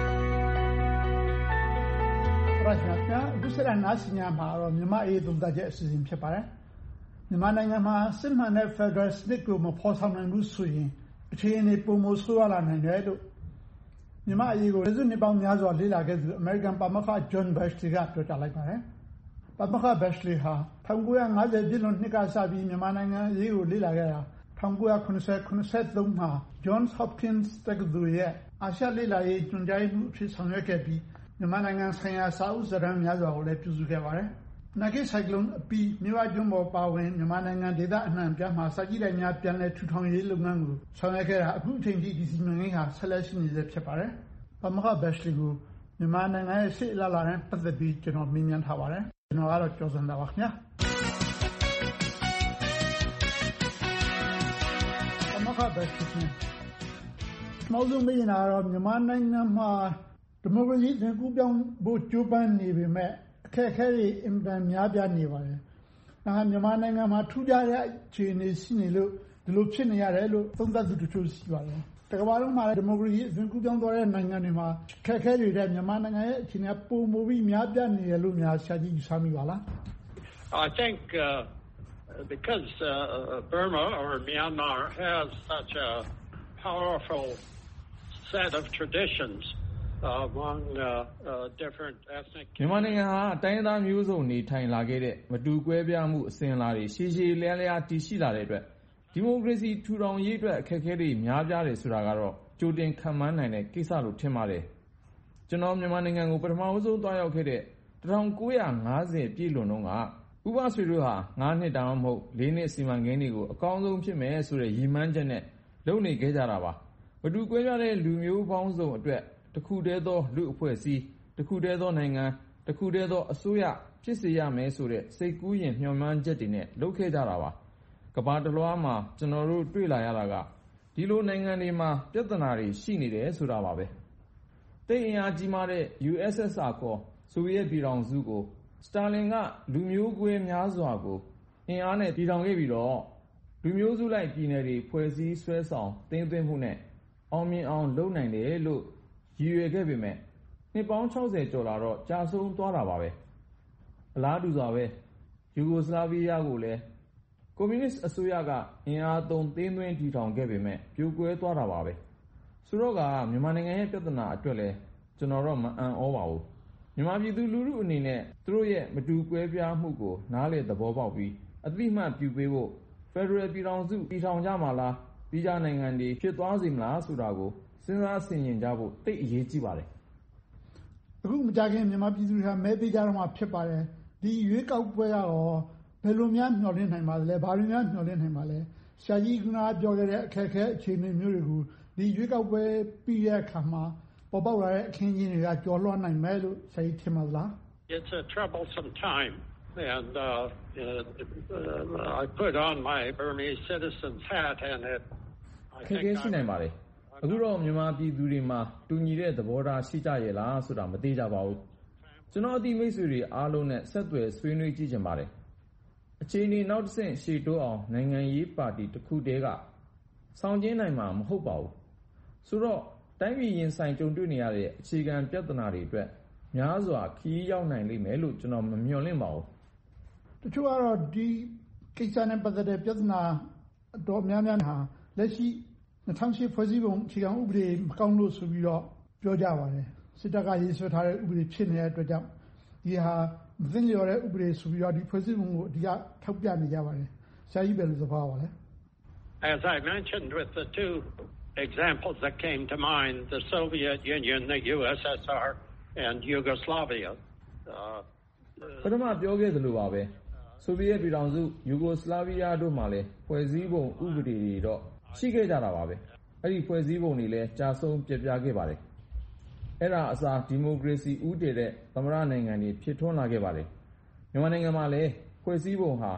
S1: ပရရှာကအခုဆက်လက်နားဆင်ကြမှာတော့မြန်မာအေးသုံးသပ်ချက်အစီအစဉ်ဖြစ်ပါတယ်။မြန်မာနိုင်ငံမှာစစ်မှန်တဲ့ Federal စနစ်ကိုမဖော်ဆောင်နိုင်ဘူးဆိုရင်အခြေအနေပုံမဆိုးရလာနိုင်တယ်လို့မြန်မာအရေးကိုလက်စွပ်နှစ်ပေါင်းများစွာလေ့လာခဲ့သူအမေရိကန်ပါမောက္ခ John Beshley ကပြောကြားလိုက်ပါတယ်။ပါမောက္ခ Beshley ဟာ၁၉၅၀ပြည့်လွန်နှစ်ကစပြီးမြန်မာနိုင်ငံအရေးကိုလေ့လာခဲ့တာ၁၉၇၀ ၇၃မှာ Johns Hopkins တက္ကသိုလ်ရဲ့အာရှလေ့လာရေးညွှန်ကြားရေးမှူးအဖြစ်ဆောင်ရွက်ခဲ့ပြီးမြန်မာနိုင်ငံဆိုင်ရာစာအုပ်စာတမ်းများစွာကိုလည်းပြုစုခဲ့ပါတယ်။နာဂစ်ဆိုင်ကလုန်းအပြီးမြဝကျွန်းပေါ်ပါဝင်မြန်မာနိုင်ငံဒေသအနှံ့အပြားမှာစာကြည့်တိုက်များပြန်လည်ထူထောင်ရေးလုပ်ငန်းကိုဆောင်ရွက်ခဲ့တာအခုအချိန်ထိဒီစီမံကိန်းဟာဆက်လက်ရှိနေဆဲဖြစ်ပါတယ်။ပါမောက္ခ Beshley ကိုမြန်မာနိုင်ငံရဲ့ရှေ့အလားအလာနဲ့ပတ်သက်ပြီးကျွန်တော်မေးမြန်းထားပါတယ်။ကျွန်တော်ကတော့ကျော်စံသာပါခင်ဗျာ။ပါမောက္ခ Beshley နောက်ဆုံးမေးနေတာကတော့မြန်မာနိုင်ငံမှာဒီမိုကရေစီအသွင်ကူးပြောင်းဖို့ကြိုးပမ်းနေပေမဲ့အခက်အခဲတွေအင်တန်များပြားနေပါတယ်။ဒါကမြန်မာနိုင်ငံမှာထူးခြားတဲ့အခြေအနေရှိနေလို့ဒီလိုဖြစ်နေရတယ်လို့သုံးသပ်သူတချို့ရှိပါတယ်။တကမ္ဘာလုံးမှာဒီမိုကရေစီအသွင်ကူးပြောင်းသွားတဲ့နိုင်ငံတွေမှာအခက်အခဲတွေတဲ့မြန်မာနိုင်ငံရဲ့အခြေအနေပုံမူပြီးများပြားနေရလို့များဆရာကြီးယူဆမိပါလား။
S22: I think uh, because uh, Burma or Myanmar has such a powerful set of traditions among uh, uh, different ethnic
S23: မြန်မာနိုင်ငံဟာတိုင်းသားမျိုးစုံနေထိုင်လာခဲ့တဲ့မတူကွဲပြားမှုအစဉ်အလာတွေရှည်ရှည်လျားလျားတည်ရှိလာတဲ့အတွက်ဒီမိုကရေစီထူထောင်ရေးအတွက်အခက်အခဲတွေများပြားတယ်ဆိုတာကတော့ကြိုတင်ခံမှန်းနိုင်တဲ့ကိစ္စလို့ထင်ပါတယ်ကျွန်တော်မြန်မာနိုင်ငံကိုပထမဆုံးသွားရောက်ခဲ့တဲ့၁၉၅၀ပြည့်လွန်တုန်းကဥပဆွေတို့ဟာ၅နှစ်တောင်မဟုတ်၄နှစ်စီမံကိန်းတွေကိုအကောင်းဆုံးဖြစ်မယ်ဆိုတဲ့ရည်မှန်းချက်နဲ့လုပ်နေခဲ့ကြတာပါမတူကွဲပြားတဲ့လူမျိုးပေါင်းစုံအတွက်တခုတည်းသောလူအဖွဲ့အစည်းတခုတည်းသောနိုင်ငံတခုတည်းသောအစိုးရဖြစ်စေရမယ်ဆိုတဲ့စိတ်ကူးရင်မျှော်မှန်းချက်တွေနဲ့လုပ်ခဲ့ကြတာပါကမ္ဘာတစ်လွှားမှာကျွန်တော်တို့တွေ့လာရတာကဒီလိုနိုင်ငံတွေမှာပြဿနာတွေရှိနေတယ်ဆိုတာပါပဲတိတ်အင်အားကြီးမားတဲ့ ယူ အက်စ် အက်စ် အာ ခေါ်ဆိုဗီယက်ပြည်ထောင်စုကိုစတာလင်ကလူမျိုးကွဲများစွာကိုအင်အားနဲ့တည်ထောင်ခဲ့ပြီးတော့လူမျိုးစုလိုက်ပြည်နယ်တွေဖွဲ့စည်းဆွဲဆောင်သိမ်းသွင်းမှုနဲ့အောင်မြင်အောင်လုပ်နိုင်တယ်လို့ရည်ရွယ်ခဲ့ပေမဲ့နှစ်ပေါင်း၆၀ကျော်လာတော့ကြာဆုံးသွားတာပါပဲအလားတူစွာပဲယူဂိုစလာဗီးယားကိုလည်းကွန်မြူနစ်အစိုးရကအင်အားသုံးသိမ်းသွင်းတည်ထောင်ခဲ့ပေမဲ့ပြိုကွဲသွားတာပါပဲဆိုတော့ကမြန်မာနိုင်ငံရဲ့ပြဿနာအတွက်လည်းကျွန်တော်တော့မအံ့ဩပါဘူးမြန်မာပြည်သူလူထုအနေနဲ့သူတို့ရဲ့မတူကွဲပြားမှုကိုနားလည်သဘောပေါက်ပြီးအသိမှတ်ပြုပေးဖို့ဖက်ဒရယ်ပြည်ထောင်စုတည်ထောင်ကြမှာလားပြည်ခြားနိုင်ငံတွေဖြစ်သွားစေမလားဆိုတာကိုစဉ်းစားဆင်ခြင်ကြဖို့တိတ်အရေးကြီးပါတယ်
S1: အခုမကြခင်မြန်မာပြည်သူတွေကမဲပေးကြတော့မှဖြစ်ပါတယ်ဒီရွေးကောက်ပွဲရောဘယ်လိုများမျှော်လင့်နိုင်ပါသလဲဘာတွေများမျှော်လင့်နိုင်ပါလဲဆရာကြီးကပြောခဲ့တဲ့အခက်အခဲအခြေအနေမျိုးတွေကိုဒီရွေးကောက်ပွဲပြီးတဲ့အခါမှာပေါ်ပေါက်လာတဲ့အခင်းအကျင်းတွေကကျော်လွှားနိုင်မယ်လို့ဆရာကြီးထင်ပါသလား
S22: It's a troublesome time and uh, uh, I put on my Burmese citizen's hat and it I
S23: think ရှိနိုင်ပါတယ်အခုတော့မြန်မာပြည်သူတွေမှာတူညီတဲ့သဘောထားရှိကြရဲ့လားဆိုတာမသိကြပါဘူးကျွန်တော်အသိမိတ်ဆွေတွေအားလုံးနဲ့ဆက်သွယ်ဆွေးနွေးကြည့်ကြပါတယ်အခြေအနေနောက်တစ်ဆင့်ရှေ့တိုးအောင်နိုင်ငံရေးပါတီတစ်ခုတည်းကဆောင်ကျဉ်နိုင်မှာမဟုတ်ပါဘူးဆိုတော့တိုင်းပြည်ရင်ဆိုင်ကြုံတွေ့နေရတဲ့အခြေခံပြဿနာတွေအတွက်များစွာခရီးရောက်နိုင်လိမ့်မယ်လို့ကျွန်တော်မမျှော်လင့်ပါဘူး
S1: တချို့ကတော့ဒီကိစ္စနဲ့ပတ်သက်တဲ့ပြဿနာအတော်များများဟာလက်ရှိ၂၀၀၈ဖွဲ့စည်းပုံအခြေခံဥပဒေမကောင်းလို့ဆိုပြီးတော့ပြောကြပါတယ်စစ်တပ်ကရေးဆွဲထားတဲ့ဥပဒေဖြစ်နေတဲ့အတွက်ကြောင့်ဒီဟာမသင့်လျော်တဲ့ဥပဒေဆိုပြီးတော့ဒီဖွဲ့စည်းပုံကိုအဓိကထောက်ပြနေကြပါတယ်ဆရာကြီးဘယ်လိုသဘောပါလဲ
S22: As I mentioned with the two examples that came to mind, the Soviet Union, the U S S R, and Yugoslavia.
S23: ပထမပြောခဲ့သလိုပါပဲဆိုဗီယက်ပြည်ထောင်စုယူဂိုစလာဗီးယားတို့မှာလည်းဖွဲ့စည်းပုံဥပဒေတွေတော့ရှိခဲ့ကြတာပါပဲအဲ့ဒီဖွဲ့စည်းပုံတွေလည်းကြာဆုံးပြပြခဲ့ပါတယ်အဲ့ဒါအစားဒီမိုကရေစီဦးတည်တဲ့သမ္မတနိုင်ငံတွေဖြစ်ထွန်းလာခဲ့ပါတယ်မြန်မာနိုင်ငံမှာလည်းဖွဲ့စည်းပုံဟာ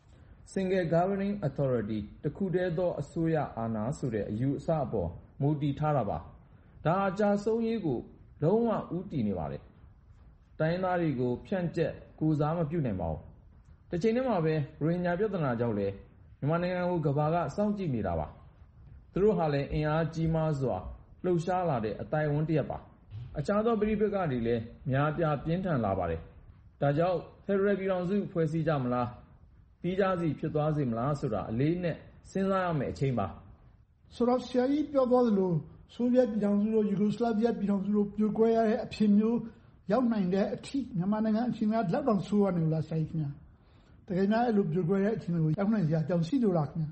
S23: Single Governing Authority တခုတည်းသောအစိုးရအာဏာဆိုတဲ့အယူအဆအပေါ်မူတည်ထားတာပါဒါအကြာဆုံးရေးကိုလုံးဝဦးတည်နေပါတယ်တိုင်းသားတွေကိုဖြန့်ကျက်ကိုစားမပြုနိုင်ပါဘူးတစ်ချိန်တည်းမှာပဲရိုဟင်ဂျာပြဿနာကြောင့်လည်းမြန်မာနိုင်ငံကိုကမ္ဘာကစောင့်ကြည့်နေတာပါသူတို့ဟာလည်းအင်အားကြီးမားစွာလှုပ်ရှားလာတဲ့အတိုင်းအဝန်တစ်ရပ်ပါအခြားသောပဋိပက္ခတွေလည်းများပြားပြင်းထန်လာပါတယ်ဒါကြောင့်ဖက်ဒရယ်ပြည်ထောင်စုဖွဲ့စည်းကြမလားပြီးကြစီဖြစ်သွားစေမလားဆိုတာအလေးနဲ့စဉ်းစားရမယ့်အချိန်ပါ
S1: ဆိုတော့ဆရာကြီးပြောသွားသလိုဆိုဗီယက်ပြည်ထောင်စုတို့ယူဂိုစလာဗီးယားပြည်ထောင်စုတို့ပြိုကွဲရတဲ့အဖြစ်မျိုးရောက်နိုင်တဲ့အထိမြန်မာနိုင်ငံအချိန်ကလောက်တော့ဆိုးရနေလို့လားဆရာကြီးခင်ဗျာတကယ်များအဲ့လိုပြိုကွဲတဲ့အချိန်ကိုရောက်နိုင်စရာအကြောင်းရှိလို့လားခင်ဗျာ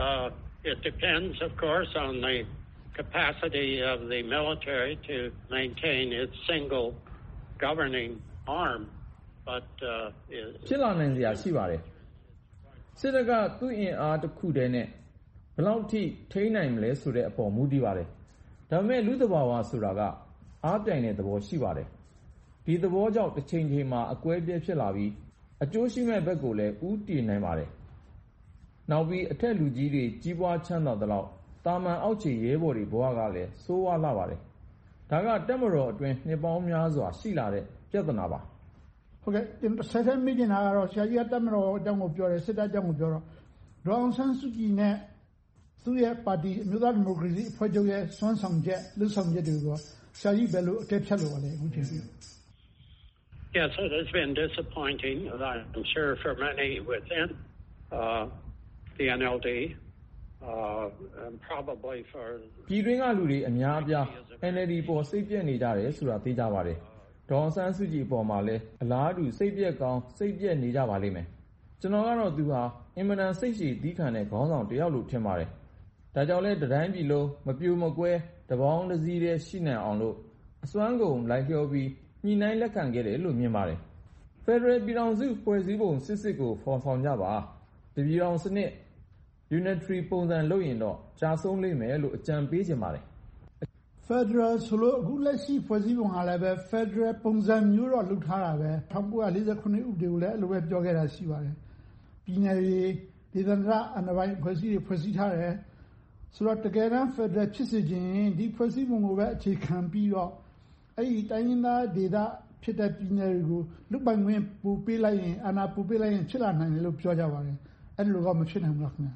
S22: Uh, it depends, of course, on the capacity of the military to maintain its single governing arm, but uh,
S23: ဖြစ်လာနိုင်စရာရှိပါတယ်စစ်တပ်ကသူ့အင်အားတစ်ခုတည်းနဲ့ဘယ်လောက်ထိထိန်းနိုင်မလဲဆိုတဲ့အပေါ်မူတည်ပါတယ်ဒါပေမဲ့လူသဘာဝဆိုတာကအားပြိုင်တဲ့သဘောရှိပါတယ်ဒီသဘောကြောင့်တစ်ချိန်ချိန်မှာအကွဲပြဲဖြစ်လာပြီးအကျိုးရှိမဲ့ဘက်ကိုလည်းဦးတည်နိုင်ပါတယ်နောက်ပြီးအထက်လူကြီးတွေကြီးပွားချမ်းသာသလောက်တာမန်အောက်ခြေရဲဘော်တွေဘဝကလည်းဆိုးဝါးလာပါတယ်ဒါကတက်မတော်အတွင်းနှစ်ပေါင်းများစွာရှိလာတဲ့ပြဿနာပါ
S1: ဟုတ်ကဲ့ဆက်ဆက်မိနေတာကတော့ဆရာကြီးကတက်မတော်အကြောင်းကိုပြောတယ်စစ်တပ်အကြောင်းကိုပြောတော့ဒေါအောင်ဆန်းစုကြည်နဲ့သူ့ရဲ့ပါတီအမျိုးသားဒီမိုကရေစီအဖွဲ့ချုပ်ရဲ့စွမ်းဆောင်ချက်လှုပ်ဆောင်ချက်တွေကိုဆရာကြီးဘယ်လိုအကဲဖြတ်လို့ပါလဲအခုချိန်ထိ
S22: Yes, it has been disappointing, I'm sure, for many within uh, the N L D, uh, and probably for...
S23: ပြည်တွင်းကလူတွေအများအပြား N L D ပေါ်စိတ်ပြည့်နေကြတယ်ဆိုတာသိကြပါတယ်။ဒေါအောင်ဆန်းစုကြည်ပေါ်မှာလည်းအလားတူစိတ်ပြည့်ကောင်းစိတ်ပြည့်နေကြပါလိမ့်မယ်။ကျွန်တော်ကတော့သူဟာအင်မတန်စိတ်ရှည်သီးခံတဲ့ခေါင်းဆောင်တစ်ယောက်လို့ထင်ပါတယ်။ဒါကြောင့်လဲတတိုင်းပြည်လုံးမပြိုမကွဲတပေါင်းတစ်စည်းတည်းရှိနေအောင်လို့အစွမ်းကုန်လိုက်လျောပြီးညှိနှိုင်းလက်ခံခဲ့တယ်လို့မြင်ပါတယ်။ Federal ပြည်ထောင်စုဖွဲ့စည်းပုံစစ်စစ်ကိုဖော်ဆောင်ကြပါ။တပြည်ထောင်စနစ် unitary ပုံစံလုပ်ရင်တော့ကြာဆုံးလိမ့်မယ်လို့အကြံပေးချင်ပါတယ်
S1: ။ Federal ဆိုလို့အခုလက်ရှိဖွဲ့စည်းပုံကလည်းပဲ Federal ပုံစံမျိုးတော့လုပ်ထားတာပဲ၁၉၄၇ဥပဒေကိုလည်းအဲ့လိုပဲပြောခဲ့တာရှိပါတယ်။ပြည်နယ်တွေဒေသန္တရအဏာပိုင်းဖွဲ့စည်းတွေဖွဲ့စည်းထားတယ်ဆိုတော့တကယ်တမ်း Federal ဖြစ်စေခြင်းဒီဖွဲ့စည်းပုံကိုပဲအခြေခံပြီးတော့အဲ့ဒီတိုင်းရင်းသားဒေသဖြစ်တဲ့ပြည်နယ်တွေကိုလူပိုင်ခွင့်ပို့ပေးလိုက်ရင်အာဏာပို့ပေးလိုက်ရင်ဖြစ်လာနိုင်တယ်လို့ပြောကြပါတယ်။အဲ့လိုကမဖြစ်နိုင်ဘူးလားခင်ဗျာ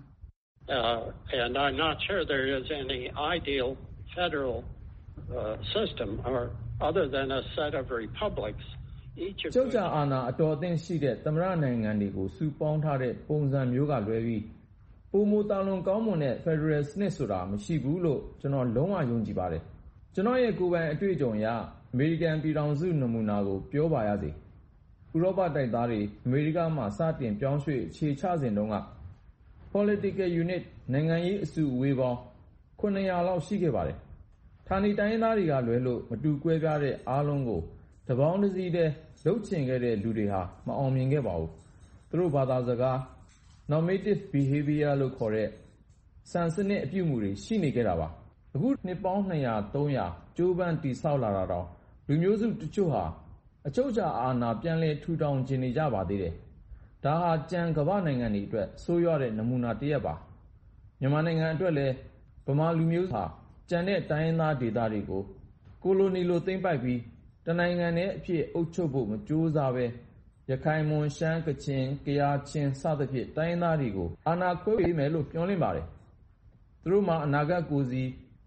S22: Uh, and I'm not sure there is any ideal federal uh, system or other than a set of republics. Each of
S23: ကျောက်ကြအာဏာအတော်အသင့်ရှိတဲ့သမ္မတနိုင်ငံတွေကိုစုပေါင်းထားတဲ့ပုံစံမျိုးကလွဲပြီးပုံမတာလွန်ကောင်းမွန်တဲ့ Federal စနစ်ဆိုတာမရှိဘူးလို့ကျွန်တော်လုံးဝယုံကြည်ပါတယ်။ကျွန်တော်ရဲ့ကိုယ်ပိုင်အတွေ့အကြုံအရအမေရိကန်ပြည်ထောင်စုနမူနာကိုပြောပါရစေ။ဥရောပတိုက်သားတွေအမေရိကမှာစတင်ပြောင်းရွှေ့ခြေချစဉ်တုန်းကpolitical unit နိုင်ငံရေးအစုအဝေးပေါင်းခုနှစ်ရာလောက်ရှိခဲ့ပါတယ်။ဌာနေတိုင်းရင်းသားတွေကလွဲလို့မတူကွဲပြားတဲ့အားလုံးကိုတပေါင်းတစ်စည်းတည်းလှုပ်ချင်ခဲ့တဲ့လူတွေဟာမအောင်မြင်ခဲ့ပါဘူး။သူတို့ဘာသာစကား normative behavior လို့ခေါ်တဲ့စံစနစ်အပြုအမူတွေရှိနေခဲ့တာပါ။အခုနှစ်ပေါင်းနှစ်ရာသုံးရာကြိုးပမ်းတည်ဆောက်လာတာတော့လူမျိုးစုတချို့ဟာအချုပ်အခြာအာဏာပြန်လည်ထူထောင်ခြင်းနေကြပါသေးတယ်။ဒါဟာကြံကမ္ဘာနိုင်ငံတွေအတွက်ဆိုးရွားတဲ့နမူနာတစ်ရပ်ပါမြန်မာနိုင်ငံအတွက်လည်းဗမာလူမျိုးဟာကြံတဲ့တိုင်းရင်းသားဒေသတွေကိုကိုလိုနီလိုသိမ်းပိုက်ပြီးတနိုင်ငံနဲ့အဖြစ်အုပ်ချုပ်ဖို့မကြိုးစားပဲရခိုင်မွန်ရှမ်းကချင်ကယားချင်းစသဖြင့်တိုင်းရင်းသားတွေကိုအာဏာခွဲပေးမယ်လို့ပြောလင့်ပါတယ်သူတို့မှာအနာဂတ်ကိုစီ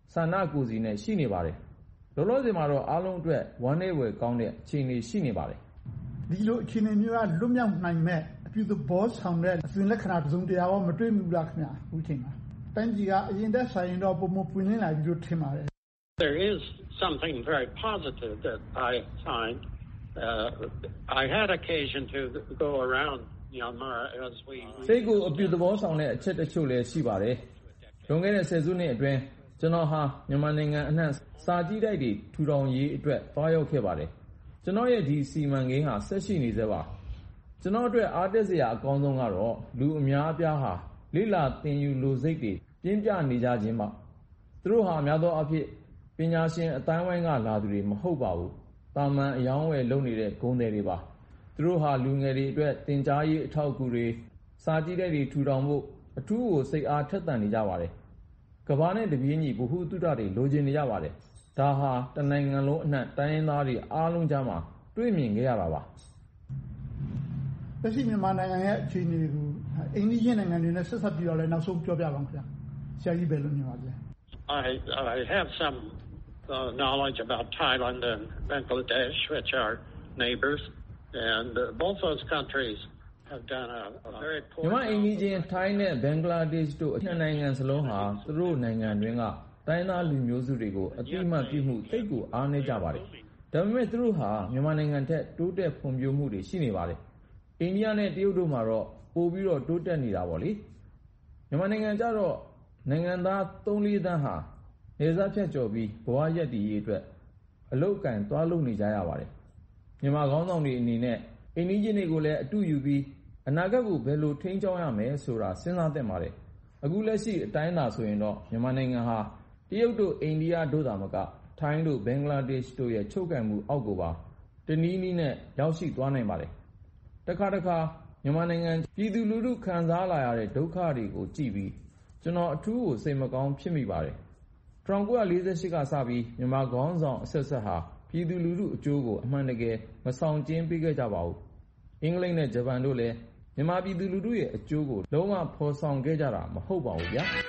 S23: ဆန္ဒကိုယ်စီနဲ့ရှိနေပါတယ်လောလောဆယ်မှာတော့အားလုံးအတွက်ဝမ်းနည်းဖွယ်ကောင်းတဲ့အခြေအနေရှိနေပါတယ်
S1: ဒီလိုအခြေအနေမျိုးကလွတ်မြောက်နိုင်မဲ့အပြုသဘောဆောင်တဲ့အစဉ်လက္ခဏာတစ်စုံတစ်ရာရောမတွေ့ဘူးလားခင်ဗျာအခုချိန်မှာတိုင်းပြည်ကအရင်သက်ဆိုင်တော့ပုံမပွင့်လင်းလာပြီးလို့ထင်ပါတယ်
S22: There is something very positive that I find. Uh, I had occasion to go around Myanmar as we
S23: စိတ်ကိုအပြုသဘောဆောင်တဲ့အချက်တချို့လည်းရှိပါတယ်လွန်ခဲ့တဲ့ဆယ်စုနှစ်အတွင်းကျွန်တော်ဟာမြန်မာနိုင်ငံအနှံ့စာကြည့်တိုက်တွေထူထောင်ရေးအတွက်သွားရောက်ခဲ့ပါတယ်ကျွန်တော်ရဲ့ဒီစီမံကိန်းဟာဆက်ရှိနေသေးပါကျွန်တော်အတွက်အားတက်စရာအကောင်းဆုံးကတော့လူအများအပြားဟာလိလာသင်ယူလိုစိတ်တွေပြင်းပြနေကြခြင်းပါသူတို့ဟာများသောအားဖြင့်ပညာရှင်အတိုင်းဝိုင်းကလာသူတွေမဟုတ်ပါဘူးတာမန်အယောင်းဝယ်လုပ်နေတဲ့ဂုဏ်တွေတွေပါသူတို့ဟာလူငယ်တွေအတွက်သင်ကြားရေးအထောက်အကူတွေစာကြည့်တိုက်တွေထူထောင်ဖို့အထူးကိုစိတ်အားထက်သန်နေကြပါတယ်ကမ္ဘာနဲ့တပြေးညီဗဟုသုတတွေလိုချင်နေကြပါတယ်ဒါဟာတနိုင်ငံလုံးအနှံ့တိုင်းရင်းသားတွေအားလုံးကြားမှာတွေ့မြင်ခဲ့ရတာပါ
S1: လက်ရှိမြန်မာနိုင်ငံရဲ့အခြေအနေကိုအိန္ဒိယနိုင်ငံတွေနဲ့ဆက်ဆက်ပြီးတော့လည်းနောက်ဆုံးပြောပြပါဦးခင်ဗျာဆရာကြီးဘယ်လိုမြင်ပါလဲ
S22: I I have some uh, knowledge about Thailand and Bangladesh, which are neighbors, and uh, both those countries have done a, a very poor.
S23: မြန်မာအိန္ဒိယထိုင်းနဲ့ဘင်္ဂလားဒေ့ရှ်တို့အနှစ်နိုင်ငံစလုံးဟာသူတို့နိုင်ငံတွင်းကတိုင်းသားလူမျိုးစုတွေကိုအတိအမှတ်ပြုမှုတိတ်ကိုအားနည်းကြပါတယ်။ဒါပေမဲ့သူတို့ဟာမြန်မာနိုင်ငံထက်တိုးတက်ဖွံ့ဖြိုးမှုတွေရှိနေပါတယ်။အိန္ဒိယနဲ့တရုတ်တို့မှာတော့ပိုပြီးတော့တိုးတက်နေတာပေါ့လေ။မြန်မာနိုင်ငံကျတော့နိုင်ငံသားသုံးလေးသန်းဟာနေစားဖြတ်ကျော်ပြီးဘဝရက်တည်ရေးအတွက်အလုတ်ကံသွားလုပ်နေကြရပါတယ်။မြန်မာခေါင်းဆောင်တွေအနေနဲ့အိန္ဒိယတွေကိုလည်းအတူယူပြီးအနာဂတ်ကိုဘယ်လိုထိန်းကျောင်းရမယ်ဆိုတာစဉ်းစားသင့်ပါတယ်။အခုလက်ရှိအတိုင်းအတာဆိုရင်တော့မြန်မာနိုင်ငံဟာတရုတ်တို့အိန္ဒိယတို့သာမကထိုင်းတို့ဘင်္ဂလားဒေ့ရှ်တို့ရဲ့ချုပ်ကိုင်မှုအောက်ကိုပါတနည်းနည်းနဲ့ရောက်ရှိသွားနိုင်ပါတယ်။တစ်ခါတစ်ခါမြန်မာနိုင်ငံပြည်သူလူထုခံစားလာရတဲ့ဒုက္ခတွေကိုကြည့်ပြီးကျွန်တော်အထူးကိုစိတ်မကောင်းဖြစ်မိပါတယ်။၁၉၄၈ကစပြီးမြန်မာခေါင်းဆောင်အဆက်ဆက်ဟာပြည်သူလူထုအကျိုးကိုအမှန်တကယ်မဆောင်ကျဉ်ပေးခဲ့ကြပါဘူး။အင်္ဂလိပ်နဲ့ဂျပန်တို့လည်းမြန်မာပြည်သူလူထုရဲ့အကျိုးကိုလုံးဝဖော်ဆောင်ခဲ့ကြတာမဟုတ်ပါဘူးဗျာ။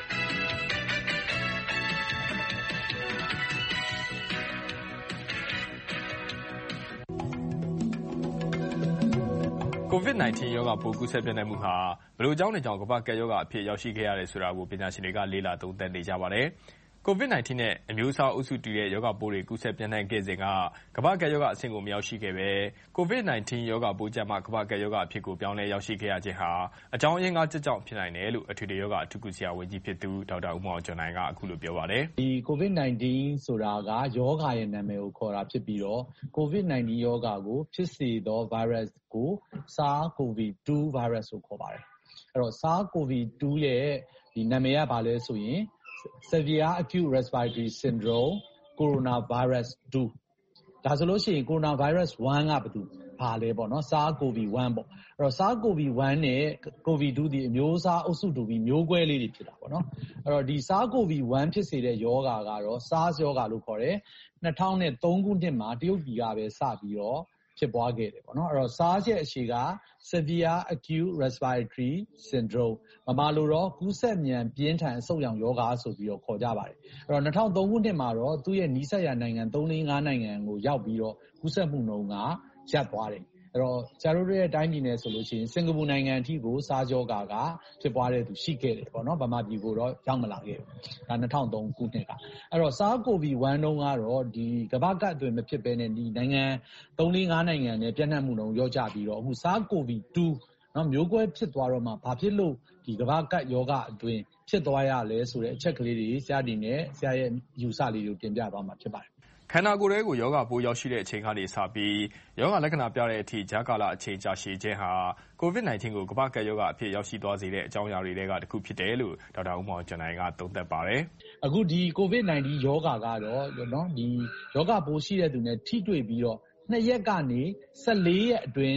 S2: ကိုဗစ် ၁၉ ရောဂါပိုးကူးစက်ပြန့်နှံ့မှုဟာဘယ်လိုကြောင့်နဲ့ကြောင့်ကမ္ဘာ့ကပ်ရောဂါအဖြစ်ရောက်ရှိခဲ့ရတယ်ဆိုတာကိုပညာရှင်တွေကလေ့လာသုံးသပ်နေကြပါတယ်။ ကိုဗစ် ၁၉ နဲ့အမျိုးအစားအုပ်စုတူတဲ့ရောဂါပိုးတွေကူးစက်ပြန့်နှံ့ခဲ့စဉ်ကကမ္ဘာ့ကပ်ရောဂါအဆင့်ကိုမရောက်ရှိခဲ့ဘဲကိုဗစ် ၁၉ ရောဂါပိုးကျမှကမ္ဘာ့ကပ်ရောဂါအဖြစ်ကိုပြောင်းလဲရောက်ရှိခဲ့ရခြင်းဟာအကြောင်းရင်းကားကြောင့်ဖြစ်နိုင်တယ်လို့အထွေထွေရောဂါအထူးကုဆရာဝန်ကြီးဖြစ်သူဒေါက်တာဦးမောင်ကျော်နိုင်ကအခုလိုပြောပါတယ်
S3: ။ဒီကိုဗစ် ၁၉ ဆိုတာကရောဂါရဲ့နာမည်ကိုခေါ်တာဖြစ်ပြီးတော့ကိုဗစ် ၁၉ ရောဂါကိုဖြစ်စေသော virus ကို SARS-CoV တူ virus ကိုခေါ်ပါတယ်။အဲ့တော့ SARS-CoV တူ ရဲ့ဒီနာမည်ကဘာလဲဆိုရင်Severe Acute Respiratory Syndrome Coronavirus တူ ဒါဆိုလို့ရှိရင် Coronavirus တစ်ကဘယ်သူဘာလဲပေါ့နော် SARS-CoV တစ် ပေါ့အဲ့တော့ SARS-CoV တစ် နဲ့ COVID တူ ဒီအမျိုးအစားအုပ်စုတူပြီးမျိုးကွဲလေးတွေဖြစ်တာပေါ့နော်အဲ့တော့ဒီ SARS-CoV တစ် ဖြစ်စေတဲ့ရောဂါကတော့ SARS ရောဂါလို့ခေါ်တယ်၂၀၀၃ခုနှစ်မှာတရုတ်ပြည်ကပဲစပြီးတော့ဖြစ်ပွားခဲ့တယ်ပေါ့နော်အဲ့တော့ SARS ရဲ့အရှေ့က Severe Acute Respiratory Syndrome မမလိုတော့ကူးစက်မြန်ပြင်းထန်အဆုတ်ရောင်ရောဂါဆိုပြီးတော့ခေါ်ကြပါတယ်အဲ့တော့၂၀၀၃ခုနှစ်မှာတော့သူ့ရဲ့နီးစပ်ရာနိုင်ငံ၃၄၅နိုင်ငံကိုရောက်ပြီးတော့ကူးစက်မှုနှုန်းကရပ်သွားတယ်အဲ့တော့ကျတို့ရဲ့တိုင်းပြည်နယ်ဆိုလို့ရှိရင်စင်ကာပူနိုင်ငံအထိကိုSARSရောဂါကဖြစ်ပွားတဲ့သူရှိခဲ့တယ်ပေါ့နော်ဗမာပြည်ကိုတော့ရောက်မလာခဲ့ဘူးဒါ၂၀၀၃ခုနှစ်ကအဲ့တော့ SARS-CoV တစ် တုန်းကတော့ဒီကမ္ဘာ့ကပ်အတွင်းမဖြစ်ဘဲနဲ့ဒီနိုင်ငံ၃၄၅နိုင်ငံနဲ့ပြန့်နှံ့မှုနှုန်းရော့ကျပြီးတော့အခု SARS-CoV တူနော်မျိုးကွဲဖြစ်သွားတော့မှဘာဖြစ်လို့ဒီကမ္ဘာ့ကပ်ရောဂါအတွင်းဖြစ်သွားရလဲဆိုတဲ့အချက်ကလေးတွေဆရာဒီနဲ့ဆရာရဲ့ယူဆလေးတွေကိုတင်ပြသွားမှာဖြစ်ပါတယ်
S2: ခန္ဓာကိုယ်ထဲကိုယောဂပိုးရောက်ရှိတဲ့အချိန်ကနေစပြီးယောဂလက္ခဏာပြတဲ့အထိဂျာကာလအချိန်ကြာရှည်ခြင်းဟာကိုဗစ် ၁၉ ကိုကမ္ဘာ့ကပ်ရောဂါအဖြစ်ရောက်ရှိသွားစေတဲ့အကြောင်းအရာတွေကတစ်ခုဖြစ်တယ်လို့ဒေါက်တာဦးမောင်ကျော်နိုင်ကသုံးသပ်ပါတယ်
S3: ။အခုဒီကိုဗစ် ၁၉ ရောဂါကတော့နော်ဒီယောဂပိုးရှိတဲ့သူနဲ့ထိတွေ့ပြီးတော့နှစ်ရက်ကနေ၁၄ရက်အတွင်း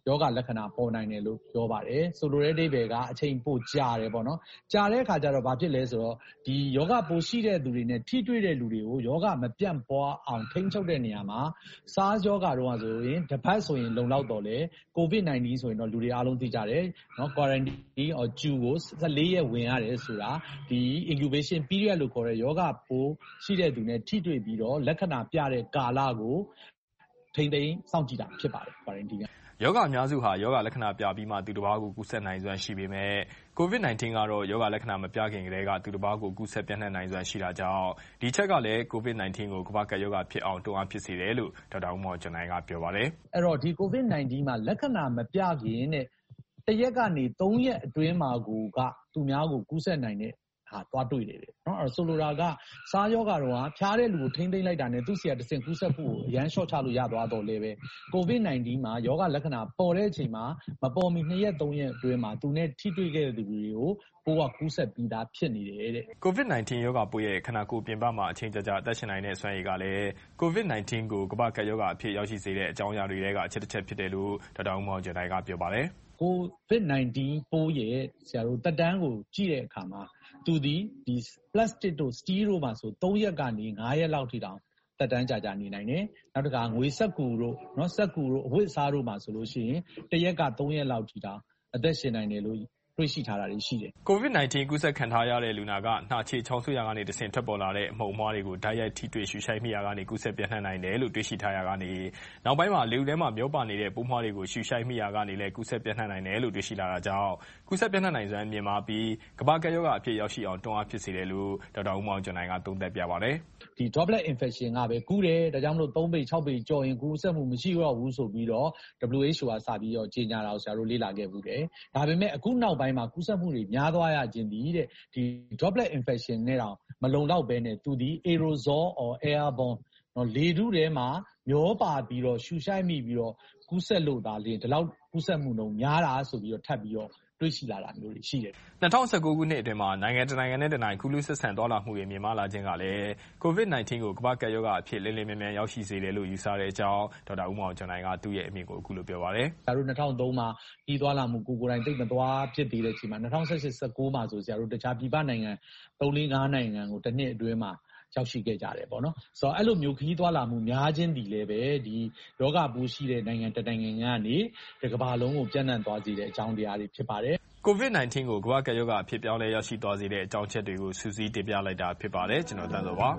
S3: ယောဂလက္ခဏာပေါ်နိုင်တယ်လို့ပြောပါတယ်ဆိုလိုတဲ့အဓိပ္ပာယ်ကအချိန်ပိုကြာတယ်ပေါ့နော်ကြာတဲ့အခါကျတော့ဘာဖြစ်လဲဆိုတော့ဒီယောဂပိုရှိတဲ့သူတွေနဲ့ထိတွေ့တဲ့လူတွေကိုယောဂမပြန့်ပွားအောင်ထိန်းချုပ်တဲ့နေရာမှာ SARS ယောဂတော့ဆိုရင်တစ်ပတ်ဆိုရင်လုံလောက်တော့လေ COVID nineteen ဆိုရင်တော့လူတွေအားလုံးသိကြတယ်နော် quarantine or Q ကို十四ရက်ဝင်ရတယ်ဆိုတာဒီ incubation period လို့ခေါ်တဲ့ယောဂပိုရှိတဲ့သူနဲ့ထိတွေ့ပြီးတော့လက္ခဏာပြတဲ့ကာလကိုထိန်းသိမ်းစောင့်ကြည့်တာဖြစ်ပါတယ် quarantine က
S2: ယောဂအများစုဟာယောဂလက္ခဏာပြပြီးမှသူတစ်ပါးကိုကူးစက်နိုင်စွမ်းရှိပေမဲ့ COVID nineteen ကတော့ယောဂလက္ခဏာမပြခင်ကတည်းကသူတစ်ပါးကိုကူးစက်ပြန့်နှံ့နိုင်စွမ်းရှိတာကြောင့်ဒီချက်ကလည်း COVID nineteen ကိုကမ္ဘာ့ကပ်ရောဂါဖြစ်အောင်တွန်းအားဖြစ်စေတယ်လို့ဒေါက်တာဦးမောင်ကျော်နိုင်ကပြောပါတယ်
S3: ။အဲ့တော့ဒီ COVID nineteen မှာလက္ခဏာမပြခင်နဲ့တစ်ရက်ကနေသုံးရက်အတွင်းမှာကိုကသူများကိုကူးစက်နိုင်တဲ့ဟာသွားတွေ့တယ်နော်အဲ့ဆိုလိုတာကစားယောဂါတော့ဖျားတဲ့လူကိုထိမ့်သိမ့်လိုက်တာနဲ့သူ့ဆီကတစ်ဆင့်ကူးစက်ဖို့ကိုအရန်ရှော့ချလို့ရသွားတော့လေပဲ COVID nineteen မှာယောဂလက္ခဏာပေါ်တဲ့အချိန်မှာမပေါ်မီနှစ်ရက်သုံးရက်အတွင်းမှာသူနဲ့ထိတွေ့ခဲ့တဲ့သူတွေကိုပိုးကကူးစက်ပြီးသားဖြစ်နေတယ်တဲ့
S2: COVID nineteen ယောဂပိုးရဲ့ခန္ဓာကိုယ်ပြင်ပမှာအချိန်ကြာကြာအသက်ရှင်နိုင်တဲ့စွမ်းရည်ကလည်း COVID nineteen ကိုကမ္ဘာ့ကပ်ရောဂါအဖြစ်ရောက်ရှိစေတဲ့အကြောင်းအရာတွေထဲကအချက်တစ်ချက်ဖြစ်တယ်လို့ဒေါက်တာဦးမောင်ကျော်နိုင်ကပြောပါတယ်
S3: COVID nineteen ပိုးရဲ့ဆရာတို့တက်တန်းကိုကြည့်တဲ့အခါမှာသူဒီဒီ plastic တို့ steel တို့မှာဆိုသုံးရက်ကနေငါးရက်လောက်ထိတောင်တက်တန်းကြာကြာနေနိုင်တယ်နောက်တစ်ခါငွေစက်ကူတို့เนาะစက်ကူတို့အဝတ်အစားတို့မှာဆိုလို့ရှိရင်တစ်ရက်ကသုံးရက်လောက်ထိတောင်အသက်ရှင်နိုင်တယ်လို့တွေ့ရှိထားတာတွေရှိတယ်
S2: COVID nineteen ကူးစက်ခံထားရတဲ့လူနာကနှာချေချောင်းဆိုးရာကနေတဆင့်ထွက်ပေါ်လာတဲ့အမှုန်အမွှားတွေကိုဓာတ်ရိုက်ထိတွေ့ရှူရှိုက်မိရာကနေကူးစက်ပြန့်နှံ့နိုင်တယ်လို့တွေ့ရှိထားရာကနေနောက်ပိုင်းမှာလေလူထဲမှာမျောပါနေတဲ့ပိုးမွှားတွေကိုရှူရှိုက်မိရာကနေလည်းကူးစက်ပြန့်နှံ့နိုင်တယ်လို့တွေ့ရှိလာတာကြောင့်ကူးစက်ပြန့်နှံ့နိုင်စွမ်းမြင့်မားပြီးကမ္ဘာ့ကပ်ရောဂါအဖြစ်ရောက်ရှိအောင်တွန်းအားဖြစ်စေတယ်လို့ဒေါက်တာဦးမောင်ကျော်နိုင်ကသုံးသပ်ပြပါတယ်
S3: ဒီ droplet infection ကပဲကူးတယ်ဒါကြောင့်မလို့သုံးပေခြောက်ပေကြော်ရင်ကူးစက်မှုမရှိတော့ဘူးဆိုပြီးတော့ W H O ကစပြီးတော့ကြေညာတာကိုဆရာတို့လေ့လာခဲ့ဘူးတယ်ဒါပေမဲ့အခုနောက်ပိုင်းမှာကူးစက်မှုတွေများသွားရခြင်းဒီတဲ့ဒီ droplet infection နဲ့တော့မလုံလောက်ဘဲနဲ့သူဒီ aerosol or airborne နော်လေထုထဲမှာမျောပါပြီးတော့ရှူရှိုက်မိပြီးတော့ကူးစက်လို့ဒါလေဒီလောက်ကူးစက်မှုနှုန်းများတာဆိုပြီးတော့ထပ်ပြီးတော့တွေ့ရှိလာတာမျိုးတွေရှိတယ်
S2: ၂၀၁၉ခုနှစ်အတွင်းမှာနိုင်ငံတကာနဲ့တနိုင်ငံကူးလူးဆက်ဆံသွားလာမှုတွေမြင့်မားလာခြင်းကလည်း COVID nineteen ကိုကမ္ဘာ့ကပ်ရောဂါအဖြစ်လင်းလင်းမြန်မြန်ရောက်ရှိစေတယ်လို့ယူဆတဲ့အကြောင်းဒေါက်တာဦးမောင်ကျော်နိုင်ကသူ့ရဲ့အမြင်ကိုအခုလိုပြောပါတယ်
S3: ဆရာတို့၂၀၀၃မှာပြီးသွားလာမှုကိုကိုယ်တိုင်သိမသွားဖြစ်သေးတဲ့အချိန်မှာ၂၀၁၈ ၁၉မှာဆိုဆရာတို့တခြားပြည်ပနိုင်ငံ၃ ၄ ၅နိုင်ငံကိုတစ်နှစ်အတွင်းမှာရောက်ရှိခဲ့ကြတယ်ပေါ့နော်ဆိုတော့အဲ့လိုမျိုးခရီးသွားလာမှုများခြင်းဒီလည်းပဲဒီယောဂပိုးရှိတဲ့နိုင်ငံတနိုင်ငံကနေဒီကမ္ဘာလုံးကိုပြန့်နှံ့သွားစေတဲ့အကြောင်းတရားတွေဖြစ်ပါတယ်
S2: COVID nineteen ကိုကမ္ဘာ့ကပ်ရောဂါအဖြစ်ပြောင်းလဲရောက်ရှိသွားစေတဲ့အကြောင်းချက်တွေကိုစူးစီးတင်ပြလိုက်တာဖြစ်ပါတယ်ကျွန်တော်တန်းစောပါ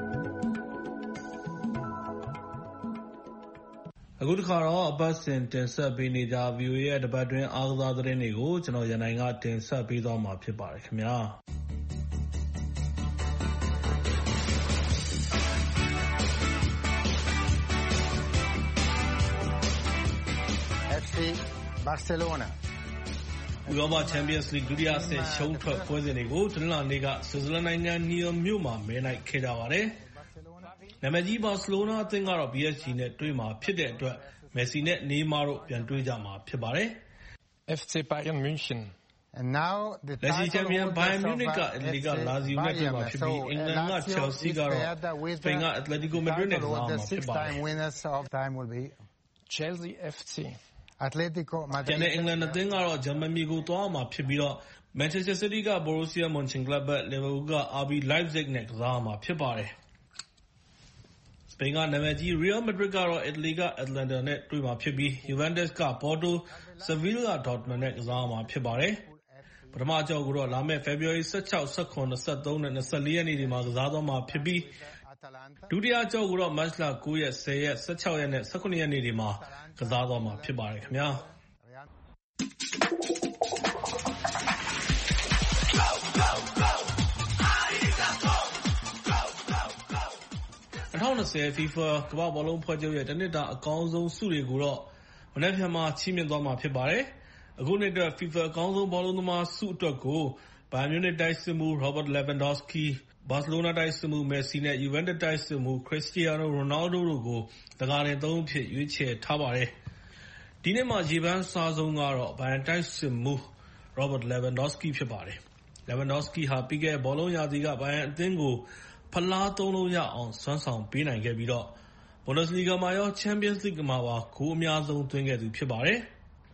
S5: အခုတစ်ခါတော့အပတ်စဉ်တင်ဆက်ပေးနေကြ ဗီအိုအေ ရဲ့တပတ်တွင်းအားကစားသတင်းတွေကိုကျွန်တော်ရန်နိုင်ကတင်ဆက်ပေးသွားမှာဖြစ်ပါတယ်ခင်ဗျာ
S7: Barcelona
S5: ဥရောပချန်ပီယံစ်လိဂ်ဒုတိယအဆင့်ရှုံးထွက်ပွဲစဉ်တွေကိုတနင်္လာနေ့ကဆွစ်ဇာလန်နိုင်ငံနီယမ်မြို့မှာမဲနိုင်ခဲ့ကြပါတယ်။နာမည်ကြီးဘာစီလိုနာအသင်းကတော့ B S G နဲ့တွေ့မှာဖြစ်တဲ့အတွက်မက်ဆီနဲ့နေမာတို့ပြန်တွေ့ကြမှာဖြစ်ပါတယ်။
S7: F C Bayern München and now the
S5: လက်ရှိချန်ပီယံဘိုင်ယန်မြူနစ်ကအက်တလီကလာဇီယိုနဲ့တွေ့မှာဖြစ်ပြီးအင်္ဂလန်ကချယ်လ်ဆီကတော့စပိန်ကအက်တလက်တီကိုမက်ဒရစ်နဲ့ကစားမှာဖြစ်ပါတယ်။
S7: Chelsea F C
S5: Atletico Madrid ကျန်တဲ့အင်္ဂလန်အသင်းကတော့ဂျာမန်မြေကိုသွားမှာဖြစ်ပြီးတော့ Manchester City က Borussia Mönchengladbach လီဗာပူးက အာဘီ Leipzig နဲ့ကစားမှာဖြစ်ပါတယ်။စပိန်ကနာမည်ကြီး Real Madrid ကတော့အီတလီက Atlanta နဲ့တွေ့မှာဖြစ်ပြီး Juventus က Porto, Sevilla က Dortmund နဲ့ကစားမှာဖြစ်ပါတယ်။ပထမအကြော့ကိုတော့လာမယ့် ဖေဖော်ဝါရီ ၁၆, ၁၇, ၂၃ နဲ့ ၂၄ ရက်နေ့တွေမှာကစားသွားမှာဖြစ်ပြီးဒုတိယအကြော့ကိုတော့မတ်လ ၉ ရက်, ၁၀ ရက်, ၁၆ ရက်နဲ့ ၁၇ ရက်နေ့တွေမှာကစားသွားမှာဖြစ်ပါတယ်ခင်ဗျာ။၂၀၂၀ FIFA ကမ္ဘာ့ဘောလုံးအဖွဲ့ချုပ်ရဲ့တနှစ်တာအကောင်းဆုံးဆုတွေကိုတော့မနက်ဖြန်မှာချီးမြှင့်သွားမှာဖြစ်ပါတယ်။အခုနှစ်အတွက် FIFA အကောင်းဆုံးဘောလုံးသမားဆုအတွက်ကိုဘိုင်ယန်မြူနစ်တိုက်စစ်မှူး Robert Lewandowski, ဘာစီလိုနာတိုက်စစ်မှူး Messi နဲ့ Juventus တိုက်စစ်မှူး Cristiano Ronaldo တို့ကိုတကာတင်သုံးအဖြစ်ရွေးချယ်ထားပါတယ်။ဒီနှစ်မှာရေပန်းစားဆုံးကတော့ဘိုင်ယန်တိုက်စစ်မှူး Robert Lewandowski ဖြစ်ပါတယ်။ Lewandowski ဟာပြီးခဲ့တဲ့ဘောလုံးရာသီကဘိုင်ယန်အသင်းကိုဖလားသုံးလုံးရအောင်စွမ်းဆောင်ပေးနိုင်ခဲ့ပြီးတော့ Bundesliga မှာရော Champions League မှာပါဂိုးအများဆုံးသွင်းခဲ့သူဖြစ်ပါတယ်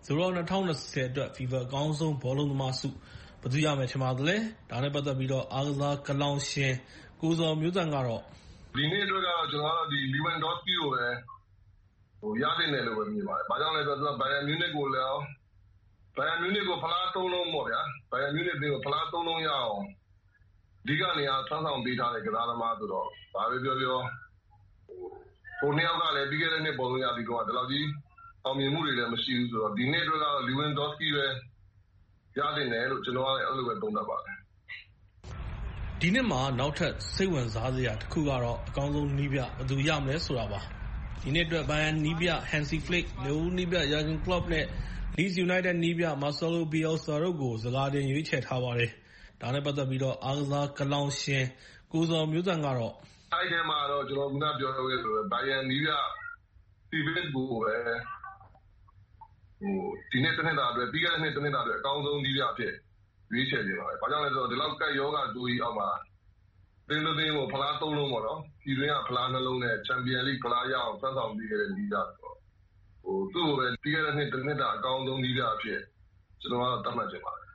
S5: ဆိုတော့၂၀၂၀အတွက် FIFA အကောင်းဆုံးဘောလုံးသမားဆုဘယ်သူရမယ်ထင်ပါသလဲ။ဒါနဲ့ပတ်သက်ပြီးတော့အားကစားကလောင်ရှင်ကိုဇော်မျိုးသန့်ကတော့
S6: ဒီနေ့အတွက်ကတော့ကျွန်တော်ကတော့ဒီ Lewandowski ကိုပဲဟိုရတဲ့နယ်လို့ပဲမြင်ပါတယ်။ဘာကြောင့်လဲဆိုတော့ Bayern Munich ကိုလည်း Bayern Munich ကိုဖလားသုံးလုံးပေါ့ဗျာ။ Bayern Munich ကိုဖလားသုံးလုံးရအောင်ဒီကနေအားဆောင်းဆောင်ပေးထားတဲ့ကစားသမားဆိုတော့ဘာပဲပြောပြောဟိုနှစ်ယောက်ကလည်းပြီးခဲ့တဲ့နှစ်ပေါ်လုံးရပြီးတော့ဒီလောက်ကြီးအောင်မြင်မှုတွေလည်းမရှိဘူးဆိုတော့ဒီနေ့အတွက်ကတော့ Lewandowski ပဲရတဲ့နယ်လို့ကျွန်တော်ကလည်းအဲ့လိုပဲသုံးသပ်ပါတယ်
S5: ။ဒီနှစ်မှာနောက်ထပ်စိတ်ဝင်စားစရာတစ်ခုကတော့အကောင်းဆုံးနီးပြဘယ်သူရမလဲဆိုတာပါ။ဒီနေ့အတွက် Bayern နီးပြ Hansi Flick, Liverpool နီးပြ Jurgen Klopp နဲ့ Leeds United နီးပြ Marcelo Bielsa တို့ကိုစကားတင်ရွေးချယ်ထားပါတယ်။ဒါနဲ့ပတ်သက်ပြီးတော့အားကစားကလောင်ရှင်ကိုဇော်မျိုးသန့်ကတော့
S6: အဲ့ဒီမှာတော့ကျွန်တော်ခုနပြောခဲ့သလို Bayern နီးပြ Steven ကိုပဲဟိုဒီနေ့တစ်နှစ်တာအတွက်ပြီးခဲ့တဲ့နှစ်တစ်နှစ်တာအတွက်အကောင်းဆုံးနီးပြအဖြစ်ရွေးချယ်နေပါတယ်။ဘာကြောင့်လဲဆိုတော့ဒီလောက်ကတ်ယောဂဒူကြီးအောက်မှာတင်းတင်းကိုဖလားသုံးလုံးပေါ့နော်။ပြည်တွင်းကဖလားနှလုံးနဲ့ Champions League ဖလားရအောင်ဆက်ဆောင်ပြီးခဲ့တဲ့နီးပြဆိုတော့ဟိုသူ့ကိုပဲပြီးခဲ့တဲ့နှစ်တစ်နှစ်တာအကောင်းဆုံးနီးပြအဖြစ်ကျွန်တော်ကတော့သတ်မှတ်ချင်ပါတယ်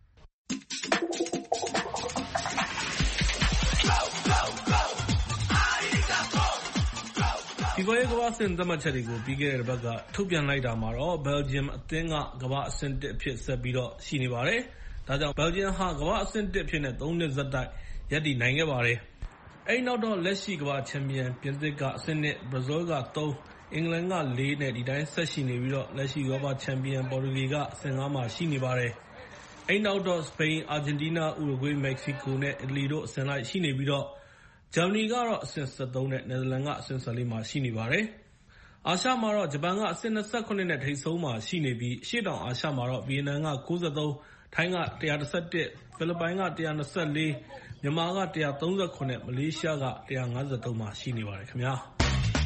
S5: ဒီကိုရဲ့ကမ္ဘာ့အဆင့်သတ်မှတ်ချက်တွေကိုပြီးခဲ့တဲ့ဘက်ကထုတ်ပြန်လိုက်တာမှာတော့ Belgium အသင်းကကမ္ဘာ့အဆင့်တစ်အဖြစ်ဆက်ပြီးတော့ရှိနေပါတယ်။ဒါကြောင့် Belgium ဟာကမ္ဘာ့အဆင့်တစ်အဖြစ်နဲ့သုံးနှစ်ဆက်တိုက်ရပ်တည်နိုင်ခဲ့ပါတယ်။အဲဒီနောက်တော့လက်ရှိကမ္ဘာ့ချန်ပီယံပြင်သစ်ကအဆင့်နှစ်၊ Brazil ကသုံး၊အင်္ဂလန်ကလေးနဲ့ဒီတိုင်းဆက်ရှိနေပြီးတော့လက်ရှိဥရောပချန်ပီယံပေါ်တူဂီကအဆင့်ငါးမှာရှိနေပါတယ်။အဲဒီနောက်တော့ Spain, Argentina, Uruguay, Mexico နဲ့ Italy တို့အဆင့်လိုက်ရှိနေပြီးတော့ဂျာမနီကတော့အဆင့်၁၃နဲ့နယ်သာလန်ကအဆင့်၁၄မှာရှိနေပါတယ်။အာရှမှာတော့ဂျပန်ကအဆင့်၂၇နဲ့ထိပ်ဆုံးမှာရှိနေပြီးအရှေ့တောင်အာရှမှာတော့ဗီယက်နမ်က၉၃၊ထိုင်းက၁၁၁၊ဖိလစ်ပိုင်က၁၂၄၊မြန်မာက၁၃၇နဲ့မလေးရှားက၁၅၃မှာရှိနေပါတယ်ခင်ဗျာ။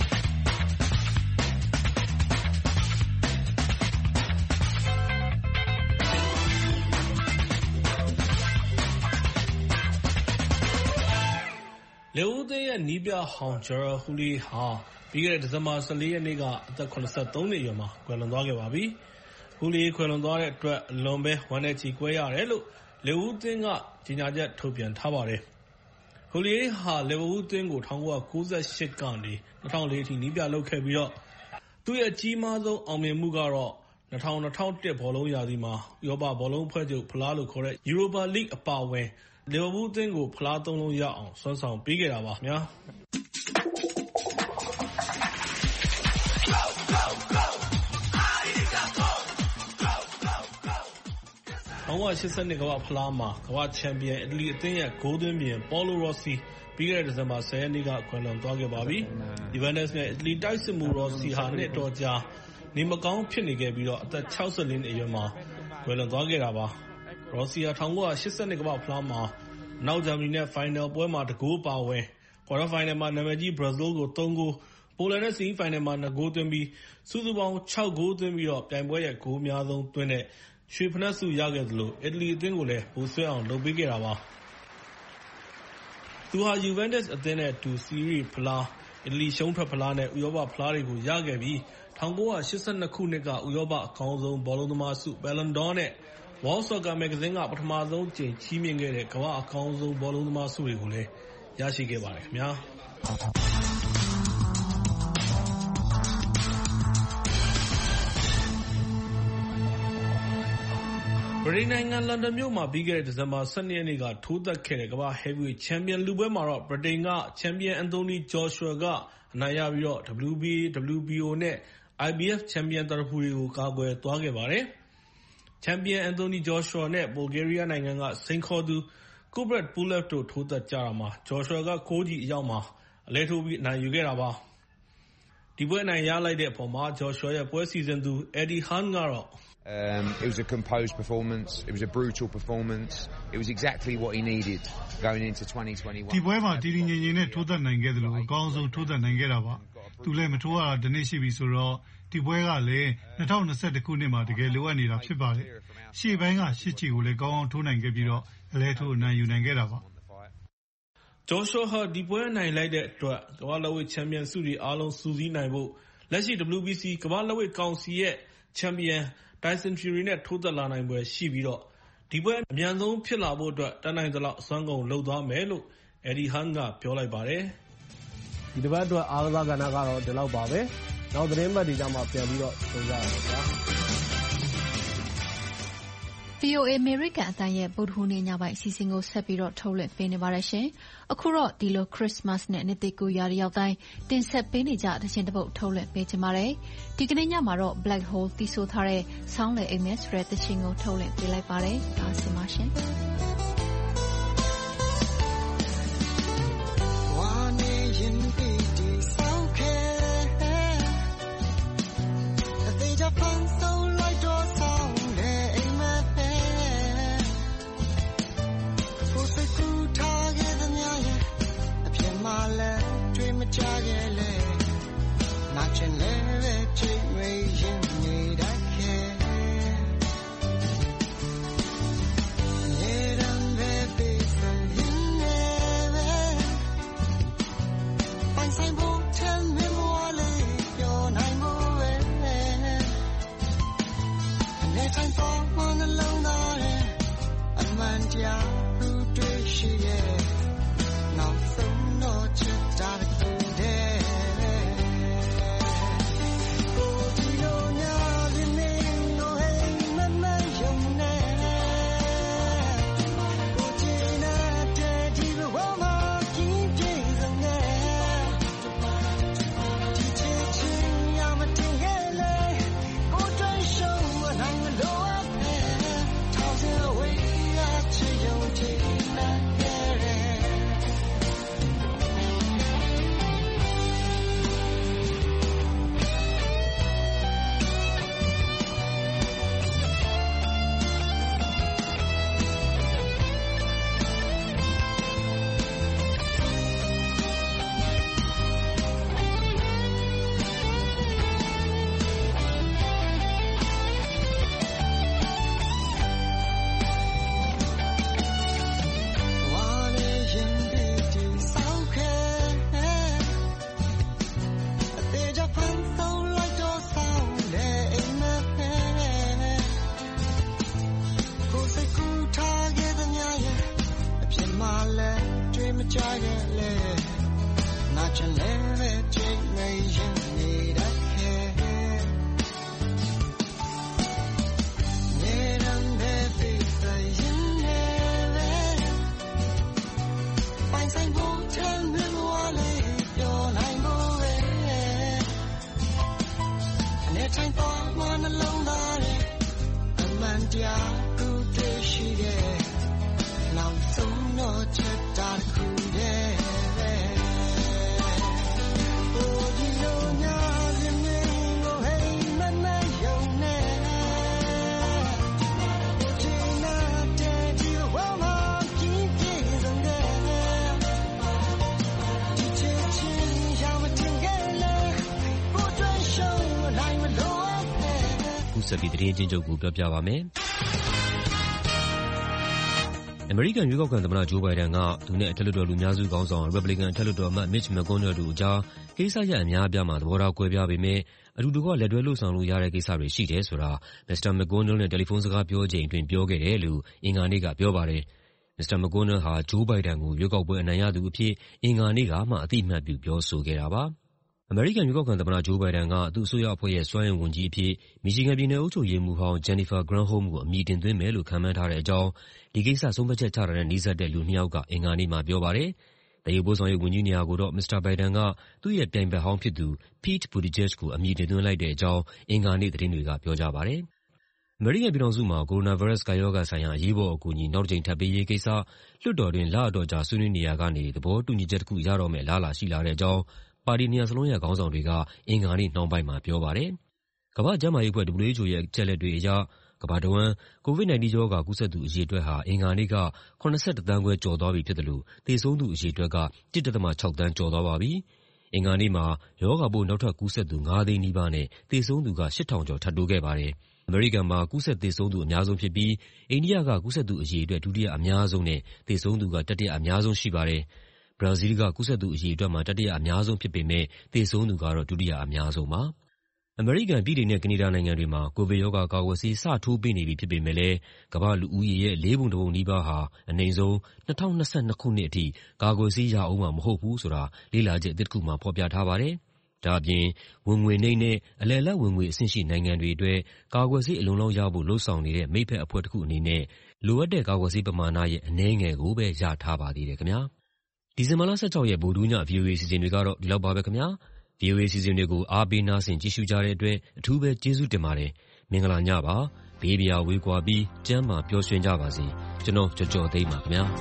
S5: လီဗာပူးအသင်းရဲ့နည်းပြဟောင်းဂျာရာဟူလီဟာပြီးခဲ့တဲ့ဒီဇင်ဘာ၁၄ရက်နေ့ကအသက်၇၃နှစ်အရွယ်မှာကွယ်လွန်သွားခဲ့ပါပြီ။ဟူလီကွယ်လွန်သွားတဲ့အတွက်အလွန်ပဲဝမ်းနည်းကြေကွဲရတယ်လို့လီဗာပူးအသင်းကကြေညာချက်ထုတ်ပြန်ထားပါတယ်။ဟူလီဟာလီဗာပူးအသင်းကို၁၉၉၈ကနေ၂၀၀၄အထိနည်းပြလုပ်ခဲ့ပြီးတော့သူ့ရဲ့အကြီးမားဆုံးအောင်မြင်မှုကတော့၂၀၀၀-၂၀၀၁ဘောလုံးရာသီမှာဥရောပဘောလုံးအဖွဲ့ချုပ်ဖလားလို့ခေါ်တဲ့ Europa League အပါအဝင်လီဗာပူးအသင်းကိုဖလားသုံးလုံးရအောင်စွမ်းဆောင်ပေးခဲ့တာပါခင်ဗျာ။၁၉၈၂ကမ္ဘာ့ဖလားမှာကမ္ဘာ့ချန်ပီယံအီတလီအသင်းရဲ့ဂိုးသွင်းဘုရင်ပေါ်လိုရော့စီပြီးခဲ့တဲ့ဒီဇင်ဘာ၁၀ရက်နေ့ကကွယ်လွန်သွားခဲ့ပါပြီ။ဒီဗန်ဒက်စ်နဲ့အီတလီတိုက်စစ်မှုရော့စီဟာနှစ်တော်ကြာနေမကောင်းဖြစ်နေခဲ့ပြီးတော့အသက်၆၄နှစ်အရွယ်မှာကွယ်လွန်သွားခဲ့တာပါ။ရော့စီဟာ၁၉၈၂ကမ္ဘာ့ဖလားမှာအနောက်ဂျာမနီနဲ့ဖိုင်နယ်ပွဲမှာတဂိုးပါဝင်ကွာတာဖိုင်နယ်မှာနာမည်ကြီးဘရာဇီးကိုသုံးဂိုးပိုလန်နဲ့ဆီမီဖိုင်နယ်မှာနှစ်ဂိုးသွင်းပြီးစုစုပေါင်း၆ဂိုးသွင်းပြီးတော့ပြိုင်ပွဲရဲ့ဂိုးအများဆုံးသွင်းတဲ့ရွှေဖိနပ်ဆုရခဲ့သလိုအီတလီအသင်းကိုလည်းဗိုလ်စွဲအောင်လုပ်ပေးခဲ့တာပါ။သူဟာယူဗန်တက်စ်အသင်းနဲ့အတူဆီရီဖလားအီတလီရှုံးထွက်ဖလားနဲ့ဥရောပဖလားတွေကိုရခဲ့ပြီး၁၉၈၂ခုနှစ်ကဥရောပအကောင်းဆုံးဘောလုံးသမားဆု Ballon d'Or နဲ့ World Soccer Magazine ကပထမဆုံးအကြိမ်ချီးမြှင့်ခဲ့တဲ့ကမ္ဘာ့အကောင်းဆုံးဘောလုံးသမားဆုတွေကိုလည်းရရှိခဲ့ပါတယ်ခင်ဗျာ။ဗြိတိန်နိုင်ငံလန်ဒန်မြို့မှာပြီးခဲ့တဲ့ဒီဇင်ဘာ၁၂ရက်နေ့ကထိုးသက်ခဲ့တဲ့ကမ္ဘာ့ Heavyweight ချန်ပီယံလုပွဲမှာတော့ဗြိတိန်ကချန်ပီယံအန်သိုနီဂျော်ရှွာကအနိုင်ရပြီးတော့ ဒဗလယူ ဘီ အေ ဒဗလယူ ဘီ အို နဲ့ အိုင် ဘီ အက်ဖ် ချန်ပီယံသရဖူတွေကိုကာကွယ်သွားခဲ့ပါတယ်။ချန်ပီယံအန်သိုနီဂျော်ရှွာနဲ့ဘူလ်ဂေးရီးယားနိုင်ငံကစိန်ခေါ်သူကူဘရက်ပူလက်တို့ထိုးသက်ကြတာမှာဂျော်ရှွာကဂိုးကြီးအရောက်မှာအလဲထိုးပြီးအနိုင်ယူခဲ့တာပါ။ဒီပွဲအနိုင်ရလိုက်တဲ့အပေါ်မှာဂျော်ရှွာရဲ့ပွဲစီစဉ်သူအက်ဒီဟန်းကတော့
S8: Um, it was a composed performance. It was a brutal performance. It was exactly what he needed going into twenty twenty-one.
S11: ဒီပွဲမှာတည်တည်ငြိမ်ငြိမ်နဲ့ထိုးသက်နိုင်ခဲ့တယ်လို့အကောင်းဆုံးထိုးသက်နိုင်ခဲ့တာပါ။သူလည်းမထိုးရတာဒီနေ့ရှိပြီဆိုတော့ဒီပွဲကလည်း၂၀၂၁ခုနှစ်မှာတကယ်လိုအပ်နေတာဖြစ်ပါတယ်။ရှေ့ပိုင်းကရှစ်ချီကိုလည်းကောင်းအောင်ထိုးနိုင်ခဲ့ပြီးတော့အလဲထိုးအနိုင်ယူနိုင်ခဲ့တာပါ
S5: ။ဂျော်ရှွာဟာဒီပွဲနိုင်လိုက်တဲ့အတွက်ကမ္ဘာလက်ဝှေ့ချန်ပီယံဆုတွေအားလုံးစုစည်းနိုင်ဖို့လက်ရှိ ဒဗလယူ ဘီ စီ ကမ္ဘာလက်ဝှေ့ကောင်စီရဲ့ချန်ပီယံ Tyson Fury နဲ့ ထိုးသက်လာနိုင်ဖွယ်ရှိပြီးတော့ဒီပွဲအမြန်ဆုံးဖြစ်လာဖို့အတွက်တတ်နိုင်သလောက်အစွမ်းကုန်လုပ်သွားမယ်လို့ Eddie Hearn ကပြောလိုက်ပါတယ်
S10: ။ဒီတစ်ပတ်အတွက်အားကစားကဏ္ဍကတော့ဒီလောက်ပါပဲ။နောက်သတင်းပတ်တွေကြမှာပြန်ပြီးတော့ဆုံကြရအောင်ဗျာ။
S17: ဗီအိုအေ အမေရိကန်အသံရဲ့ဗုဒ္ဓဟူးနေ့ညပိုင်းအစီအစဉ်ကိုဆက်ပြီးတော့ထုတ်လွှင့်ပေးနေပါတယ်ရှင်။အခုတော့ဒီလိုခရစ်မတ်နဲ့နှစ်သစ်ကူးရာရောက်တိုင်းတင်ဆက်ပေးနေကြတဲ့ချင်းတစ်ပုတ်ထုတ်လွှင့်ပေးချင်ပါတယ်။ဒီကနေ့ညမှာတော့ Black Hole တီးဆိုထားတဲ့ဆောင်းလေအိမ်မက်ဆိုတဲ့သချင်းကိုထုတ်လွှင့်ပေးလိုက်ပါတယ်။ဒါဆိုပါရှင်။
S13: ဆက်ပြီးသတင်းချင်းချုပ်ကိုပြောပြပါမယ်။အမေရိကန်ရွေးကောက်ခံသမ္မတဂျိုးဘိုင်ဒန်ကသူနဲ့အထက်လွှတ်တော်လူများစုခေါင်းဆောင် Republican အထက်လွှတ်တော်အမတ် Mitch McConnell တို့အကြားကိစ္စရပ်အများအပြားမှာသဘောထားကွဲပြားပေမယ့်အတူတကွလက်တွဲလုပ်ဆောင်လို့ရတဲ့ကိစ္စတွေရှိတယ်ဆိုတာမစ္စတာ McConnell နဲ့တယ်လီဖုန်းစကားပြောချိန်အတွင်းပြောခဲ့တယ်လို့အင်္ဂါနေ့ကပြောပါတယ်။မစ္စတာ McConnell ဟာဂျိုးဘိုင်ဒန်ကိုရွေးကောက်ပွဲအနိုင်ရသူအဖြစ်အင်္ဂါနေ့ကမှအသိအမှတ်ပြုပြောဆိုခဲ့တာပါ။အမေရိကန်ရွေးကောက်ခံသမ္မတဂျိုးဘိုင်ဒန်ကသူ့အစိုးရအဖွဲ့ရဲ့စွမ်းအင်ဝန်ကြီးအဖြစ်မီရှီဂန်ပြည်နယ်အုပ်ချုပ်ရေးမှူးဟောင်း Jennifer Granholm ကိုအမည်တင်သွင်းမယ်လို့ခန့်မှန်းထားတဲ့အကြောင်းဒီကိစ္စဆုံးဖြတ်ချက်ချတာနဲ့နီးစပ်တဲ့လူနှစ်ယောက်ကအင်္ဂါနေ့မှာပြောပါတယ်။သယ်ယူပို့ဆောင်ရေးဝန်ကြီးနေရာကိုတော့မစ္စတာဘိုင်ဒန်ကသူ့ရဲ့ပြိုင်ဘက်ဟောင်းဖြစ်သူ Pete Buttigieg ကိုအမည်တင်သွင်းလိုက်တဲ့အကြောင်းအင်္ဂါနေ့သတင်းတွေကပြောကြပါတယ်။အမေရိကန်ပြည်ထောင်စုမှာကိုရိုနာဗိုင်းရပ်စ်ကပ်ရောဂါဆိုင်ရာအရေးပေါ်အကူအညီနောက်တစ်ကြိမ်ထပ်ပေးရေးကိစ္စလွှတ်တော်တွင်လအတော်ကြာဆွေးနွေးနေရာကနေသဘောတူညီချက်တစ်ခုရတော့မယ့်အလားအလာရှိလာတဲ့အကြောင်းပါတီနှစ်ရပ်စလုံးရဲ့ခေါင်းဆောင်တွေကအင်္ဂါနေ့နှောင်းပိုင်းမှာပြောပါတယ်။ကမ္ဘာ့ကျန်းမာရေးအဖွဲ့ W H O ရဲ့အချက်အလက်တွေအရကမ္ဘာတစ်ဝန်းကိုဗစ်-၁၉ ရောဂါကူးစက်သူအရေအတွက်ဟာအင်္ဂါနေ့က၇၁သန်းခွဲကျော်သွားပြီဖြစ်သလိုသေဆုံးသူအရေအတွက်က၁ ဒသမ ၆ သန်းကျော်သွားပါပြီ။အင်္ဂါနေ့မှာရောဂါပိုးနောက်ထပ်ကူးစက်သူ၅သိန်းနီးပါးနဲ့သေဆုံးသူက၈ထောင်ကျော်ထပ်တိုးခဲ့ပါတယ်။အမေရိကန်မှာကူးစက်သေဆုံးသူအများဆုံးဖြစ်ပြီးအိန္ဒိယကကူးစက်သူအရေအတွက်ဒုတိယအများဆုံးနဲ့သေဆုံးသူကတတိယအများဆုံးရှိပါတယ်။ဘရာဇီးလ်ကကူးစက်သူအရေအတွက်မှာတတိယအများဆုံးဖြစ်ပေမဲ့သေဆုံးသူကတော့ဒုတိယအများဆုံးပါ။အမေရိကန်ပြည်ထောင်စုနဲ့ကနေဒါနိုင်ငံတွေမှာကိုဗစ်ရောဂါကာကွယ်ဆေးစထိုးပေးနေပြီဖြစ်ပေမယ့်လည်းကမ္ဘာ့လူဦးရေရဲ့လေးပုံတစ်ပုံနီးပါးဟာအနည်းဆုံး၂၀၂၂ခုနှစ်အထိကာကွယ်ဆေးရဦးမှာမဟုတ်ဘူးဆိုတာလေ့လာချက်အသစ်တစ်ခုမှာဖော်ပြထားပါတယ်။ဒါ့အပြင်ဝင်ငွေနိမ့်နဲ့အလယ်အလတ်ဝင်ငွေအဆင့်ရှိနိုင်ငံတွေအတွက်ကာကွယ်ဆေးအလုံအလောက်ရဖို့လုပ်ဆောင်နေတဲ့မိတ်ဖက်အဖွဲ့တစ်ခုအနေနဲ့လိုအပ်တဲ့ကာကွယ်ဆေးပမာဏရဲ့အနည်းငယ်ကိုပဲရထားပါသေးတယ်ခင်ဗျာ။ဒီဇင်ဘာလ၁၆ရက်ဗုဒ္ဓဟူးည ဗွီအိုအေအစီအစဉ်တွေကတော့ဒီလောက်ပါပဲခင်ဗျာ။ဗွီအိုအေအစီအစဉ်တွေကိုအားပေးနားဆင်ကြည့်ရှုကြတဲ့အတွက်အထူးပဲကျေးဇူးတင်ပါတယ်။မင်္ဂလာညပါ။ဘေးပြာဝေးကွာပြီးကျန်းမာပျော်ရွှင်ကြပါစေ။ကျွန်တော်ကျော်ကျော်သိန်းပါခင်ဗျာ။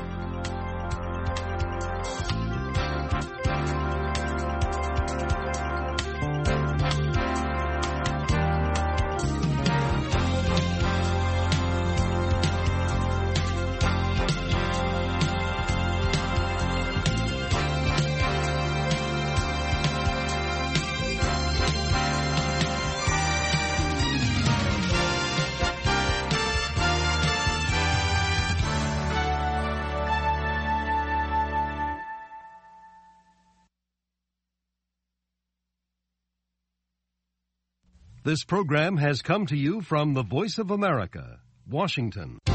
S12: This program has come to you from the Voice of America, Washington.